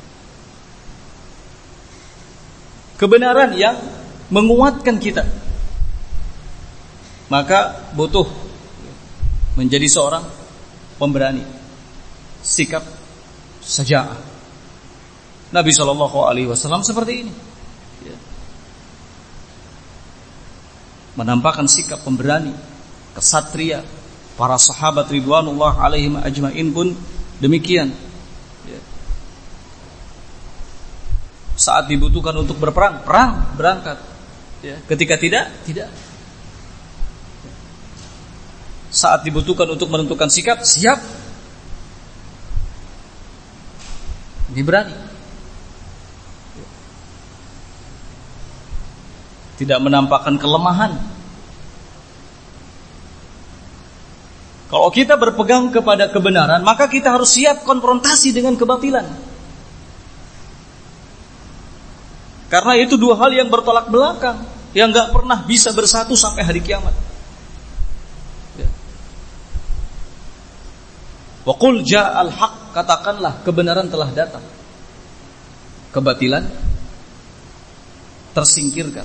Kebenaran yang menguatkan kita. Maka butuh menjadi seorang pemberani, sikap syaja'ah. Nabi SAW seperti ini, menampakkan sikap pemberani, kesatria. Para sahabat ridwanullah alaihim ajma'in pun demikian. Saat dibutuhkan untuk berperang, perang, berangkat. Ketika tidak. Saat dibutuhkan untuk menentukan sikap, siap. Ini berani. Tidak menampakkan kelemahan. Kalau kita berpegang kepada kebenaran, maka kita harus siap konfrontasi dengan kebatilan. Karena itu dua hal yang bertolak belakang, yang gak pernah bisa bersatu sampai hari kiamat. Wa qul ja'al haq, katakanlah kebenaran telah datang. Kebatilan tersingkirkan.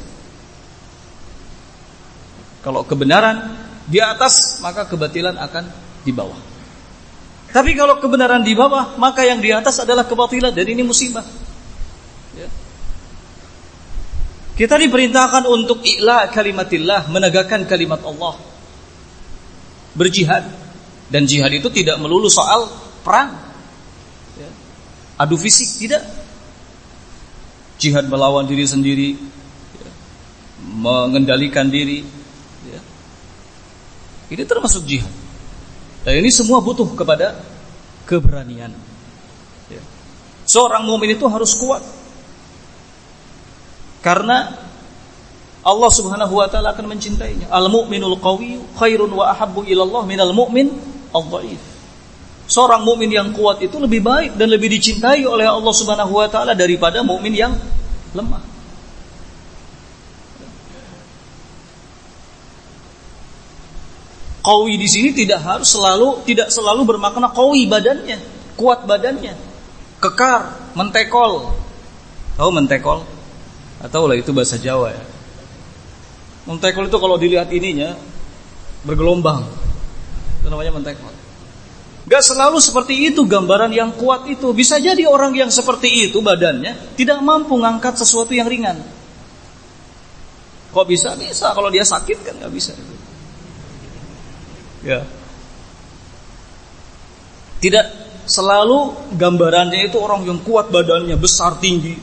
Kalau kebenaran di atas, maka kebatilan akan di bawah. Tapi kalau kebenaran di bawah, maka yang di atas adalah kebatilan, dan ini musibah. Kita diperintahkan untuk i'la kalimatillah, menegakkan kalimat Allah, berjihad. Dan jihad itu tidak melulu soal perang, adu fisik, tidak. Jihad melawan diri sendiri, mengendalikan diri, ini termasuk jihad. Dan ini semua butuh kepada keberanian. Seorang mukmin itu harus kuat. Karena Allah Subhanahu wa taala akan mencintainya. Al-mu'minul qawiyyu khairun wa ahabbu ilallah minal mu'min ad-dha'if. Seorang mukmin yang kuat itu lebih baik dan lebih dicintai oleh Allah Subhanahu wa taala daripada mukmin yang lemah. Qawi di sini tidak selalu bermakna qawi badannya, kuat badannya, kekar, mentekol. Tahu mentekol? Atau lah itu bahasa Jawa ya. Mentekol itu kalau dilihat ininya bergelombang, itu namanya mentekol. Gak selalu seperti itu gambaran yang kuat itu. Bisa jadi orang yang seperti itu badannya tidak mampu ngangkat sesuatu yang ringan. Kok bisa? Bisa, kalau dia sakit kan gak bisa. Ya. Tidak selalu gambarannya itu orang yang kuat badannya, besar, tinggi.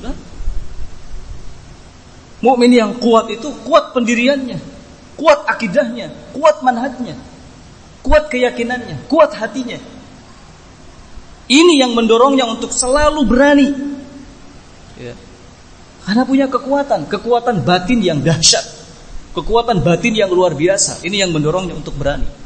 Mukmin yang kuat itu kuat pendiriannya, kuat akidahnya, kuat manhajnya, kuat keyakinannya, kuat hatinya. Ini yang mendorongnya untuk selalu berani. Ya. Karena punya kekuatan batin yang dahsyat, kekuatan batin yang luar biasa. Ini yang mendorongnya untuk berani.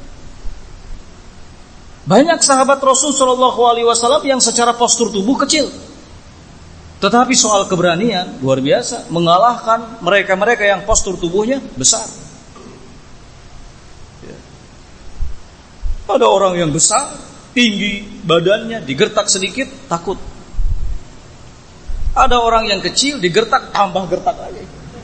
Banyak sahabat Rasul Shallallahu Alaihi Wasallam yang secara postur tubuh kecil, tetapi soal keberanian luar biasa, mengalahkan mereka-mereka yang postur tubuhnya besar. Ada orang yang besar, tinggi badannya, digertak sedikit takut. Ada orang yang kecil, digertak tambah gertak lagi.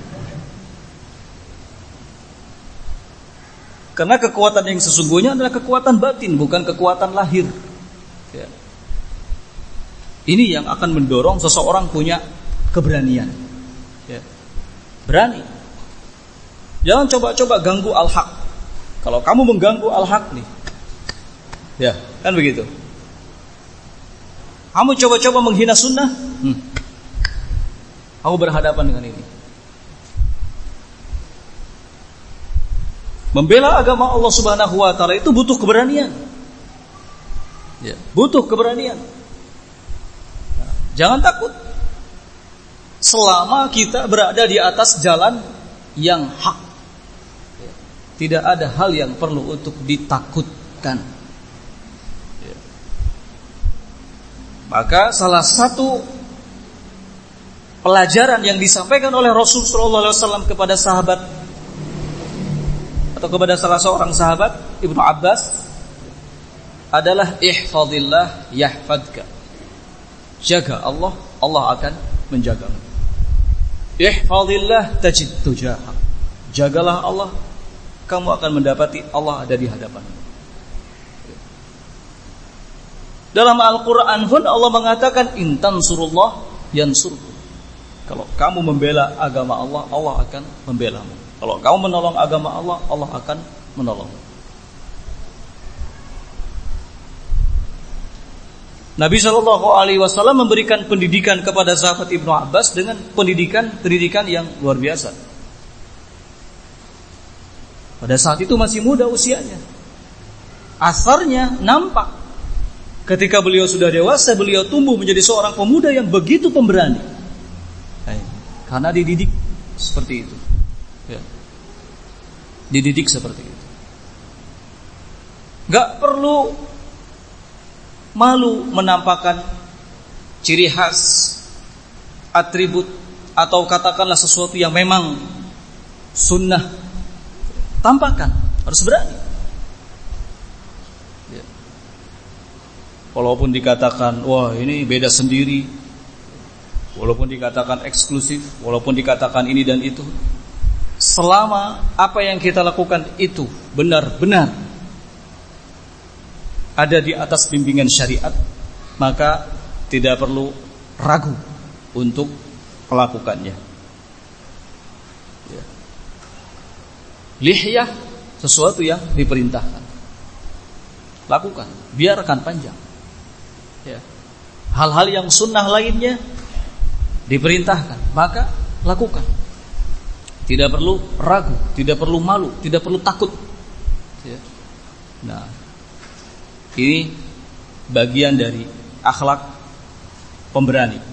Karena kekuatan yang sesungguhnya adalah kekuatan batin, bukan kekuatan lahir. Ya. Ini yang akan mendorong seseorang punya keberanian. Ya. Berani. Jangan coba-coba ganggu al-haq. Kalau kamu mengganggu al-haq nih, ya kan begitu. Kamu coba-coba menghina sunnah, kamu berhadapan dengan ini. Membela agama Allah Subhanahu wa taala itu butuh keberanian. Ya, butuh keberanian. Jangan takut. Selama kita berada di atas jalan yang hak. tidak ada hal yang perlu untuk ditakutkan. Maka salah satu pelajaran yang disampaikan oleh Rasul sallallahu alaihi wasallam kepada sahabat atau kepada salah seorang sahabat Ibnu Abbas adalah ihfazillah yahfadka. Jaga Allah, Allah akan menjagamu. Ihfazillah tajid tujaha. Jagalah Allah, kamu akan mendapati Allah ada di hadapanmu. Dalam Al-Quran pun Allah mengatakan intan surullah yansurkum. Kalau kamu membela agama Allah, Allah akan membelamu. Kalau kamu menolong agama Allah, Allah akan menolongmu. Nabi SAW memberikan pendidikan kepada sahabat Ibnu Abbas dengan pendidikan yang luar biasa. Pada saat itu masih muda usianya. Asarnya nampak. Ketika beliau sudah dewasa, beliau tumbuh menjadi seorang pemuda yang begitu pemberani. Karena dididik seperti itu. Ya. Dididik seperti itu. Gak perlu malu menampakkan ciri khas, atribut, atau katakanlah sesuatu yang memang sunnah. Tampakkan, harus berani. Walaupun dikatakan, wah ini beda sendiri, walaupun dikatakan eksklusif, walaupun dikatakan ini dan itu, selama apa yang kita lakukan itu benar-benar ada di atas bimbingan syariat, maka tidak perlu ragu untuk melakukannya. Lihyah sesuatu yang diperintahkan, lakukan, biarkan panjang. Ya. Hal-hal yang sunnah lainnya diperintahkan, maka lakukan. Tidak perlu ragu, tidak perlu malu, tidak perlu takut. Ya. Nah, ini bagian dari akhlak pemberani.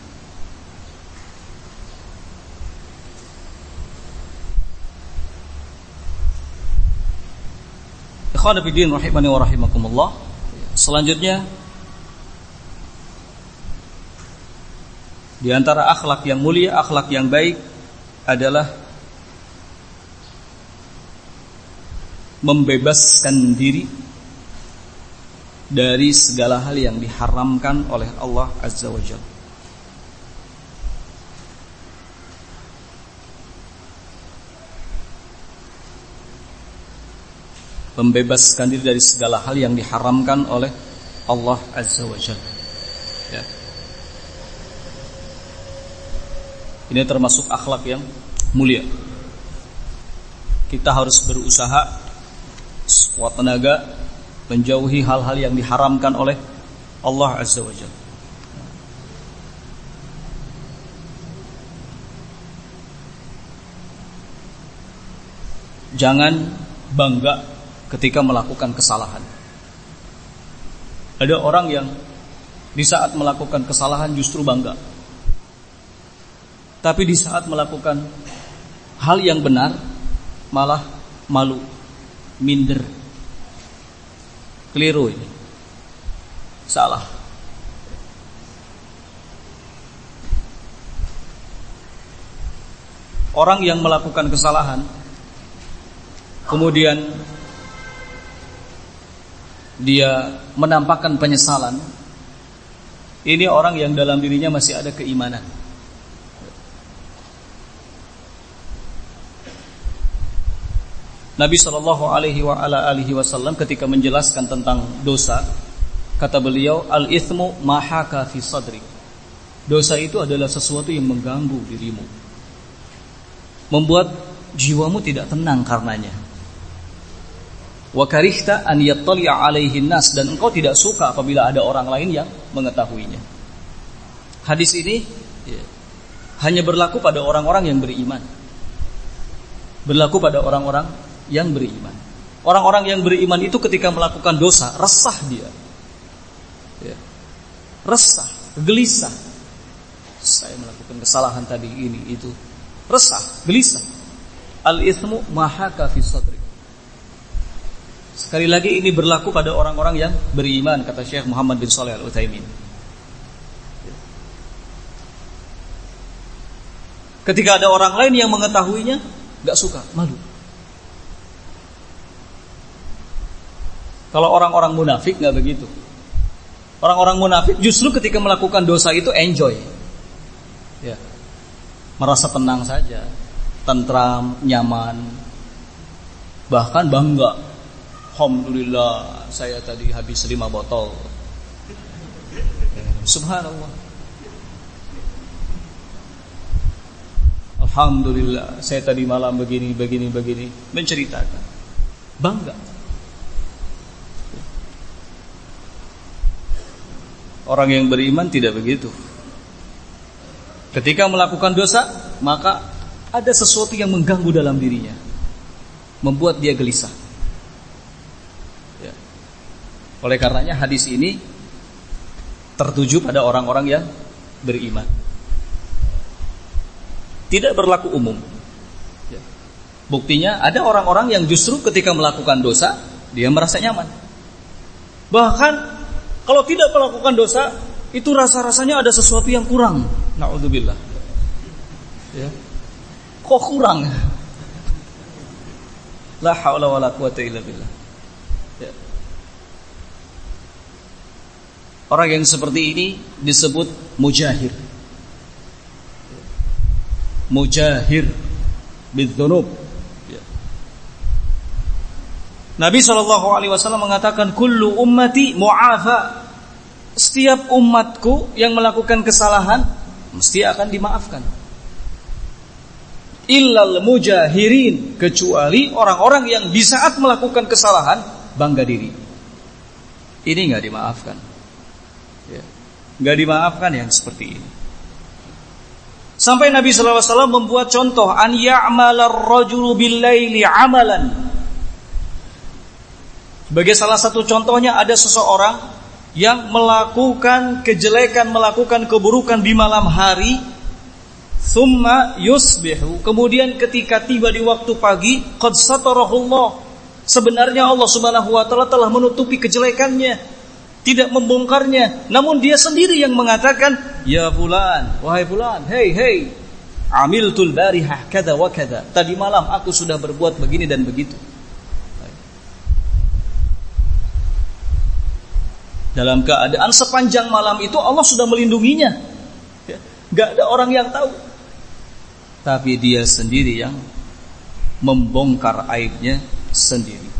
Ikhwan fillah rahimani wa rahimakumullah. Selanjutnya, di antara akhlak yang mulia, akhlak yang baik adalah membebaskan diri dari segala hal yang diharamkan oleh Allah Azza wa Jalla. Membebaskan diri dari segala hal yang diharamkan oleh Allah Azza wa Jalla. Ya. Ini termasuk akhlak yang mulia. Kita harus berusaha sekuat tenaga menjauhi hal-hal yang diharamkan oleh Allah Azza wa Jalla. Jangan bangga ketika melakukan kesalahan. Ada orang yang di saat melakukan kesalahan justru bangga, tapi di saat melakukan hal yang benar malah malu, minder. Keliru ini. Salah. Orang yang melakukan kesalahan kemudian dia menampakkan penyesalan, ini orang yang dalam dirinya masih ada keimanan. Nabi SAW ketika menjelaskan tentang dosa, kata beliau, al-ithmu mahaka fi sadri. Dosa itu adalah sesuatu yang mengganggu dirimu, membuat jiwamu tidak tenang karenanya. Wa karihta an yattali'a alaihin nas, dan engkau tidak suka apabila ada orang lain yang mengetahuinya. Hadis ini hanya berlaku pada orang-orang yang beriman. Berlaku pada orang-orang yang beriman. Orang-orang yang beriman itu ketika melakukan dosa, resah dia. Ya. Resah, gelisah. Saya melakukan kesalahan tadi, ini, itu. Resah, gelisah. Al-ithmu mahaka fi sadri. Sekali lagi ini berlaku pada orang-orang yang beriman, kata Syekh Muhammad bin Shalih Al-Utsaimin. Ketika ada orang lain yang mengetahuinya, gak suka, malu. Kalau orang-orang munafik gak begitu. Orang-orang munafik justru ketika melakukan dosa itu enjoy, ya, merasa tenang saja, tentram, nyaman, bahkan bangga. Alhamdulillah, saya tadi habis 5 botol. Subhanallah. Alhamdulillah, saya tadi malam begini, menceritakan, bangga. Orang yang beriman tidak begitu. Ketika melakukan dosa, maka ada sesuatu yang mengganggu dalam dirinya, membuat dia gelisah. Ya. Oleh karenanya hadis ini tertuju pada orang-orang yang beriman. Tidak berlaku umum. Ya. Buktinya ada orang-orang yang justru ketika melakukan dosa, dia merasa nyaman. Bahkan kalau tidak melakukan dosa, itu rasa-rasanya ada sesuatu yang kurang. Na'udzubillah. Ya. Kok kurang? La haula wala quwata illa billah. Ya. Orang yang seperti ini disebut mujahir. Mujahir bidzunub. Ya. Nabi SAW mengatakan, kullu ummati mu'afa. Setiap umatku yang melakukan kesalahan mesti akan dimaafkan. Illal mujahirin, kecuali orang-orang yang di saat melakukan kesalahan bangga diri. Ini enggak dimaafkan. Ya. Enggak dimaafkan yang seperti ini. Sampai Nabi SAW membuat contoh, an ya'malar rajulu bil-laili amalan. Sebagai salah satu contohnya, ada seseorang yang melakukan kejelekan, melakukan keburukan di malam hari, thumma yusbihu, kemudian ketika tiba di waktu pagi, qad satarahullah, sebenarnya Allah Subhanahu wa taala telah menutupi kejelekannya, tidak membongkarnya, namun dia sendiri yang mengatakan, ya fulan, wahai fulan, hey, amiltul barihah kada wa kada, tadi malam aku sudah berbuat begini dan begitu. Dalam keadaan sepanjang malam itu Allah sudah melindunginya, gak ada orang yang tahu, tapi dia sendiri yang membongkar aibnya sendiri.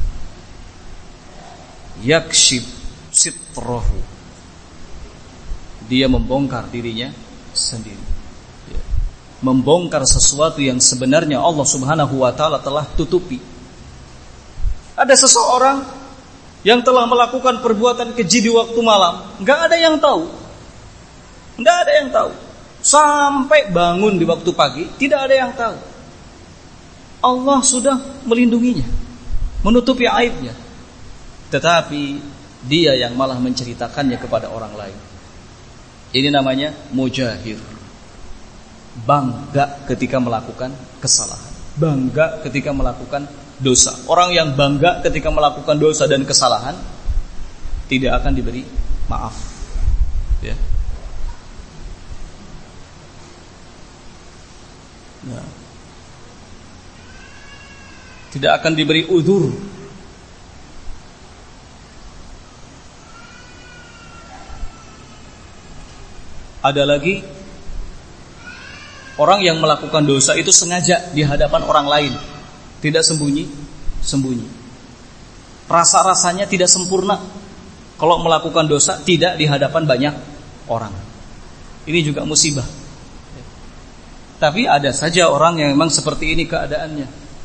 Yakshib sitrahu, dia membongkar dirinya sendiri, membongkar sesuatu yang sebenarnya Allah Subhanahu wa taala telah tutupi. Ada seseorang yang telah melakukan perbuatan keji di waktu malam, nggak ada yang tahu, sampai bangun di waktu pagi, tidak ada yang tahu. Allah sudah melindunginya, menutupi aibnya, tetapi dia yang malah menceritakannya kepada orang lain. Ini namanya mujahir, bangga ketika melakukan kesalahan, bangga ketika melakukan dosa. Orang yang bangga ketika melakukan dosa dan kesalahan tidak akan diberi maaf, ya. Nah, tidak akan diberi uzur. Ada lagi orang yang melakukan dosa itu sengaja di hadapan orang lain, tidak sembunyi. Rasa-rasanya tidak sempurna kalau melakukan dosa tidak di hadapan banyak orang. Ini juga musibah. Tapi ada saja orang yang memang seperti ini keadaannya.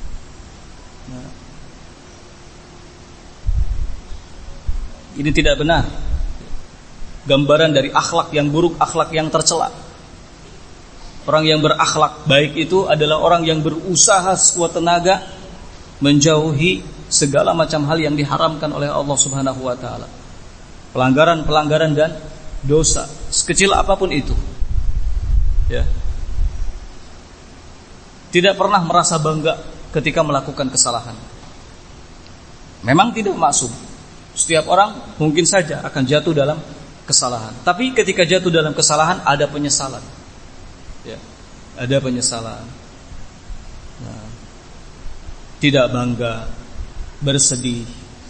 Ini tidak benar. Gambaran dari akhlak yang buruk, akhlak yang tercela. Orang yang berakhlak baik itu adalah orang yang berusaha sekuat tenaga menjauhi segala macam hal yang diharamkan oleh Allah Subhanahu wa taala. Pelanggaran-pelanggaran dan dosa, sekecil apapun itu. Ya. Tidak pernah merasa bangga ketika melakukan kesalahan. Memang tidak maksum. Setiap orang mungkin saja akan jatuh dalam kesalahan. Tapi ketika jatuh dalam kesalahan ada penyesalan. Ya, ada penyesalan. Nah, tidak bangga, bersedih.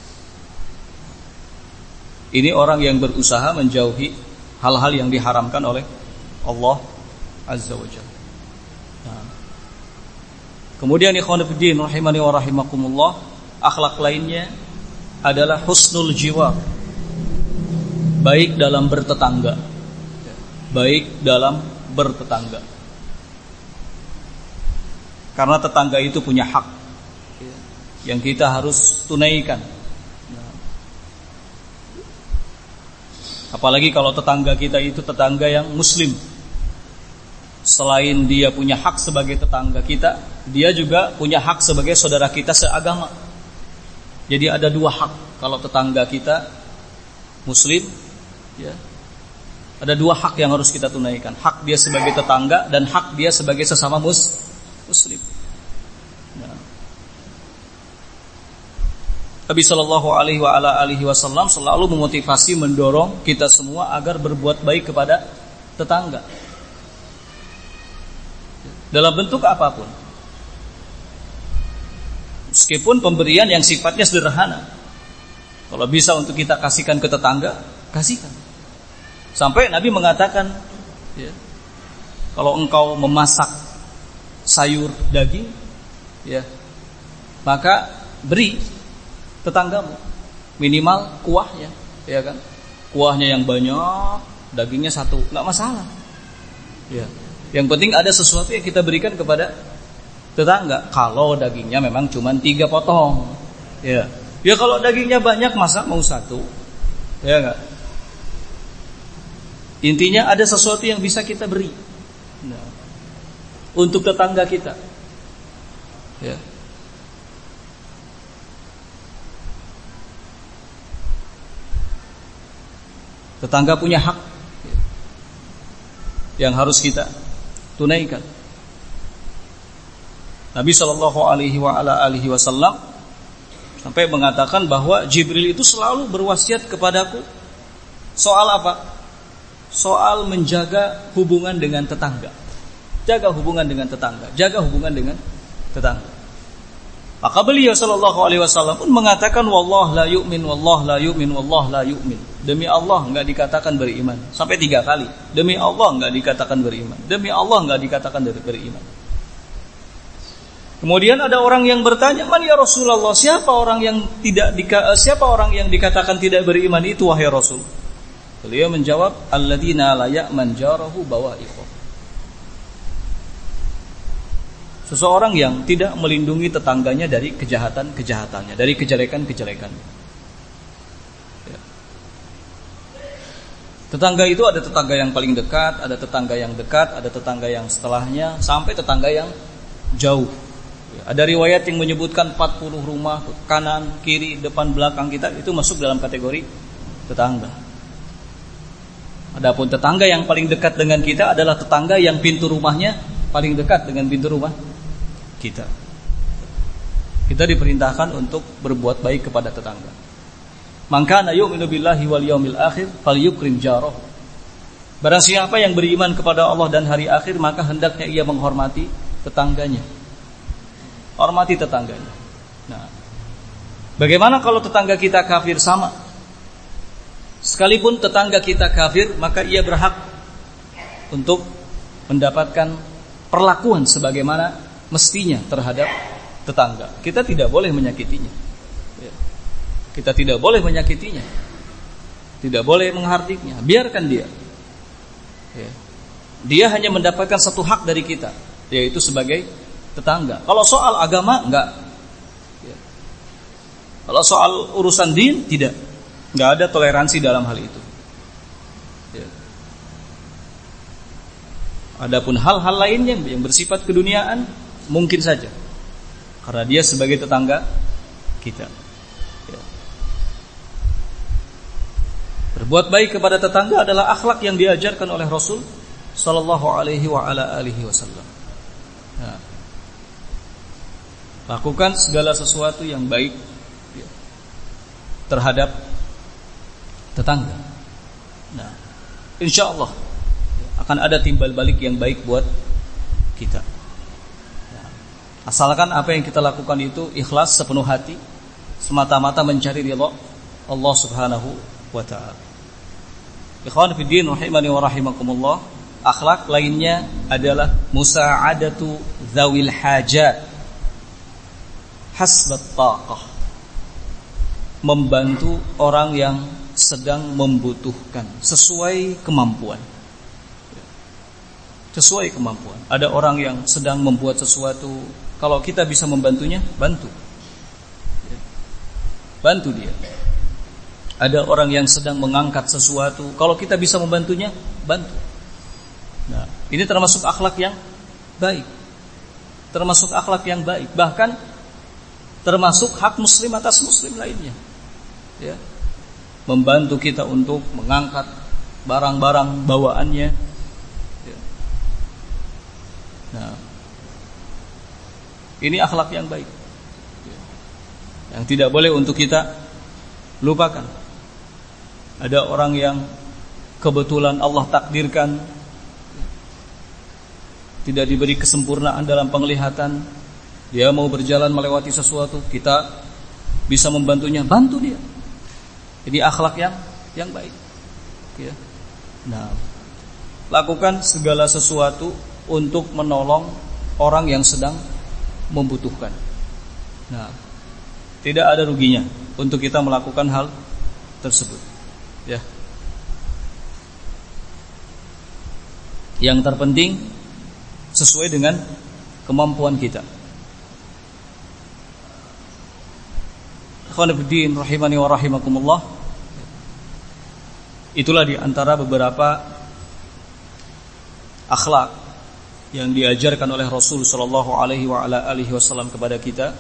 Ini orang yang berusaha menjauhi hal-hal yang diharamkan oleh Allah Azza wa Jalla. Nah. Kemudian ikhwan fillah rahimani wa rahimakumullah, akhlak lainnya adalah husnul jiwar. Baik dalam bertetangga. Baik dalam bertetangga. Karena tetangga itu punya hak yang kita harus tunaikan. Apalagi kalau tetangga kita itu tetangga yang muslim. Selain dia punya hak sebagai tetangga kita, dia juga punya hak sebagai saudara kita seagama. Jadi ada dua hak kalau tetangga kita muslim, ya. Ada dua hak yang harus kita tunaikan. Hak dia sebagai tetangga dan hak dia sebagai sesama muslim. Nah. Nabi Shallallahu Alaihi Wasallam selalu memotivasi, mendorong kita semua agar berbuat baik kepada tetangga dalam bentuk apapun, meskipun pemberian yang sifatnya sederhana. Kalau bisa untuk kita kasihkan ke tetangga, kasihkan. Sampai Nabi mengatakan, ya, kalau engkau memasak sayur daging, ya, maka beri tetanggamu minimal kuahnya, ya kan? Kuahnya yang banyak, dagingnya satu, nggak masalah. Ya. Yang penting ada sesuatu yang kita berikan kepada tetangga. Kalau dagingnya memang cuma 3 potong, ya. Ya kalau dagingnya banyak, masa mau 1, ya nggak? Intinya ada sesuatu yang bisa kita beri, nah, untuk tetangga kita, ya. Tetangga punya hak yang harus kita tunaikan. Nabi Shallallahu Alaihi Wasallam sampai mengatakan bahwa Jibril itu selalu berwasiat kepadaku soal apa? Soal menjaga hubungan dengan tetangga. Jaga hubungan dengan tetangga. Jaga hubungan dengan tetangga. Maka beliau Shallallahu Alaihi Wasallam pun mengatakan, wallah la yu'min, wallah la yu'min, wallah la yu'min. Demi Allah enggak dikatakan beriman. Sampai 3 kali. Demi Allah enggak dikatakan beriman. Demi Allah enggak dikatakan beriman. Kemudian ada orang yang bertanya, man ya Rasulullah, siapa orang yang dikatakan tidak beriman itu wahai Rasul? Beliau menjawab, alladzina la ya'man jarahu bawa'iqah. Seseorang yang tidak melindungi tetangganya dari kejahatan-kejahatannya, dari kejelekan-kejelekannya. Ya. Tetangga itu ada tetangga yang paling dekat, ada tetangga yang dekat, ada tetangga yang setelahnya, sampai tetangga yang jauh. Ya. Ada riwayat yang menyebutkan 40 rumah kanan, kiri, depan, belakang kita itu masuk dalam kategori tetangga. Adapun tetangga yang paling dekat dengan kita adalah tetangga yang pintu rumahnya paling dekat dengan pintu rumah kita. Kita diperintahkan untuk berbuat baik kepada tetangga. Man kana yu'minu billahi wal yaumil akhir falyukrim jarahu. Barang siapa yang beriman kepada Allah dan hari akhir, maka hendaknya ia menghormati tetangganya. Hormati tetangganya. Nah, bagaimana kalau tetangga kita kafir? Sama. Sekalipun tetangga kita kafir, maka ia berhak untuk mendapatkan perlakuan sebagaimana mestinya terhadap tetangga. Kita tidak boleh menyakitinya. Kita tidak boleh menyakitinya. Tidak boleh menghardikinya. Biarkan dia. Dia hanya mendapatkan satu hak dari kita, yaitu sebagai tetangga. Kalau soal agama, enggak. Kalau soal urusan din, tidak. Enggak ada toleransi dalam hal itu. Adapun hal-hal lainnya yang bersifat keduniaan, mungkin saja, karena dia sebagai tetangga kita. Ya. Berbuat baik kepada tetangga adalah akhlak yang diajarkan oleh Rasul Sallallahu Alaihi Wasallam. Ya. Lakukan segala sesuatu yang baik, ya, terhadap tetangga. Nah, insya Allah akan ada timbal balik yang baik buat kita. Nah, asalkan apa yang kita lakukan itu ikhlas sepenuh hati, semata-mata mencari ridha Allah Subhanahu wa ta'ala. Ikhwan fiddin rahimani wa rahimakumullah, akhlak lainnya adalah musa'adatu dzawil hajat hasbat taqah, membantu orang yang sedang membutuhkan sesuai kemampuan. Sesuai kemampuan. Ada orang yang sedang membuat sesuatu, kalau kita bisa membantunya, bantu. Bantu dia. Ada orang yang sedang mengangkat sesuatu, kalau kita bisa membantunya, bantu. Nah, ini termasuk akhlak yang baik. Termasuk akhlak yang baik. Bahkan termasuk hak muslim atas muslim lainnya. Ya. Membantu kita untuk mengangkat barang-barang bawaannya. Ya. Nah, ini akhlak yang baik. Ya. Yang tidak boleh untuk kita lupakan. Ada orang yang kebetulan Allah takdirkan tidak diberi kesempurnaan dalam penglihatan, dia mau berjalan melewati sesuatu, kita bisa membantunya, bantu dia. Jadi akhlak yang baik. Ya. Nah, lakukan segala sesuatu untuk menolong orang yang sedang membutuhkan. Nah, tidak ada ruginya untuk kita melakukan hal tersebut. Ya. Yang terpenting sesuai dengan kemampuan kita. Ikhwanuddin rahimani wa rahimakumullah. Itulah di antara beberapa akhlak yang diajarkan oleh Rasul sallallahu alaihi wa ala alihi wasallam kepada kita.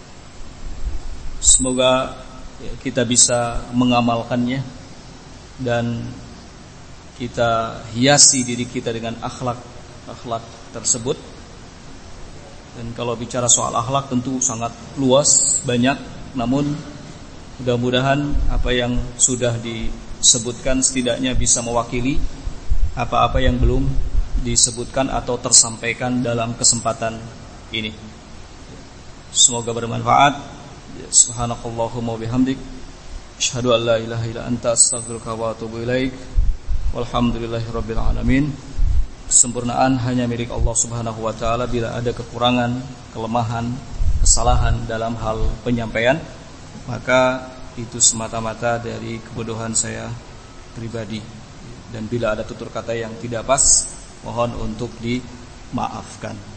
Semoga kita bisa mengamalkannya dan kita hiasi diri kita dengan akhlak tersebut. Dan kalau bicara soal akhlak tentu sangat luas, banyak. Namun mudah-mudahan apa yang sudah disebutkan setidaknya bisa mewakili apa-apa yang belum disebutkan atau tersampaikan dalam kesempatan ini. Semoga bermanfaat. Subhanakallahumma bihamdik, asyhadu an la ilaha illa anta, astaghfiruka wa atubu ilaik. Walhamdulillahirabbil alamin. Kesempurnaan hanya milik Allah Subhanahu wa taala. Bila ada kekurangan, kelemahan, kesalahan dalam hal penyampaian, maka itu semata-mata dari kebodohan saya pribadi. Dan bila ada tutur kata yang tidak pas, mohon untuk dimaafkan.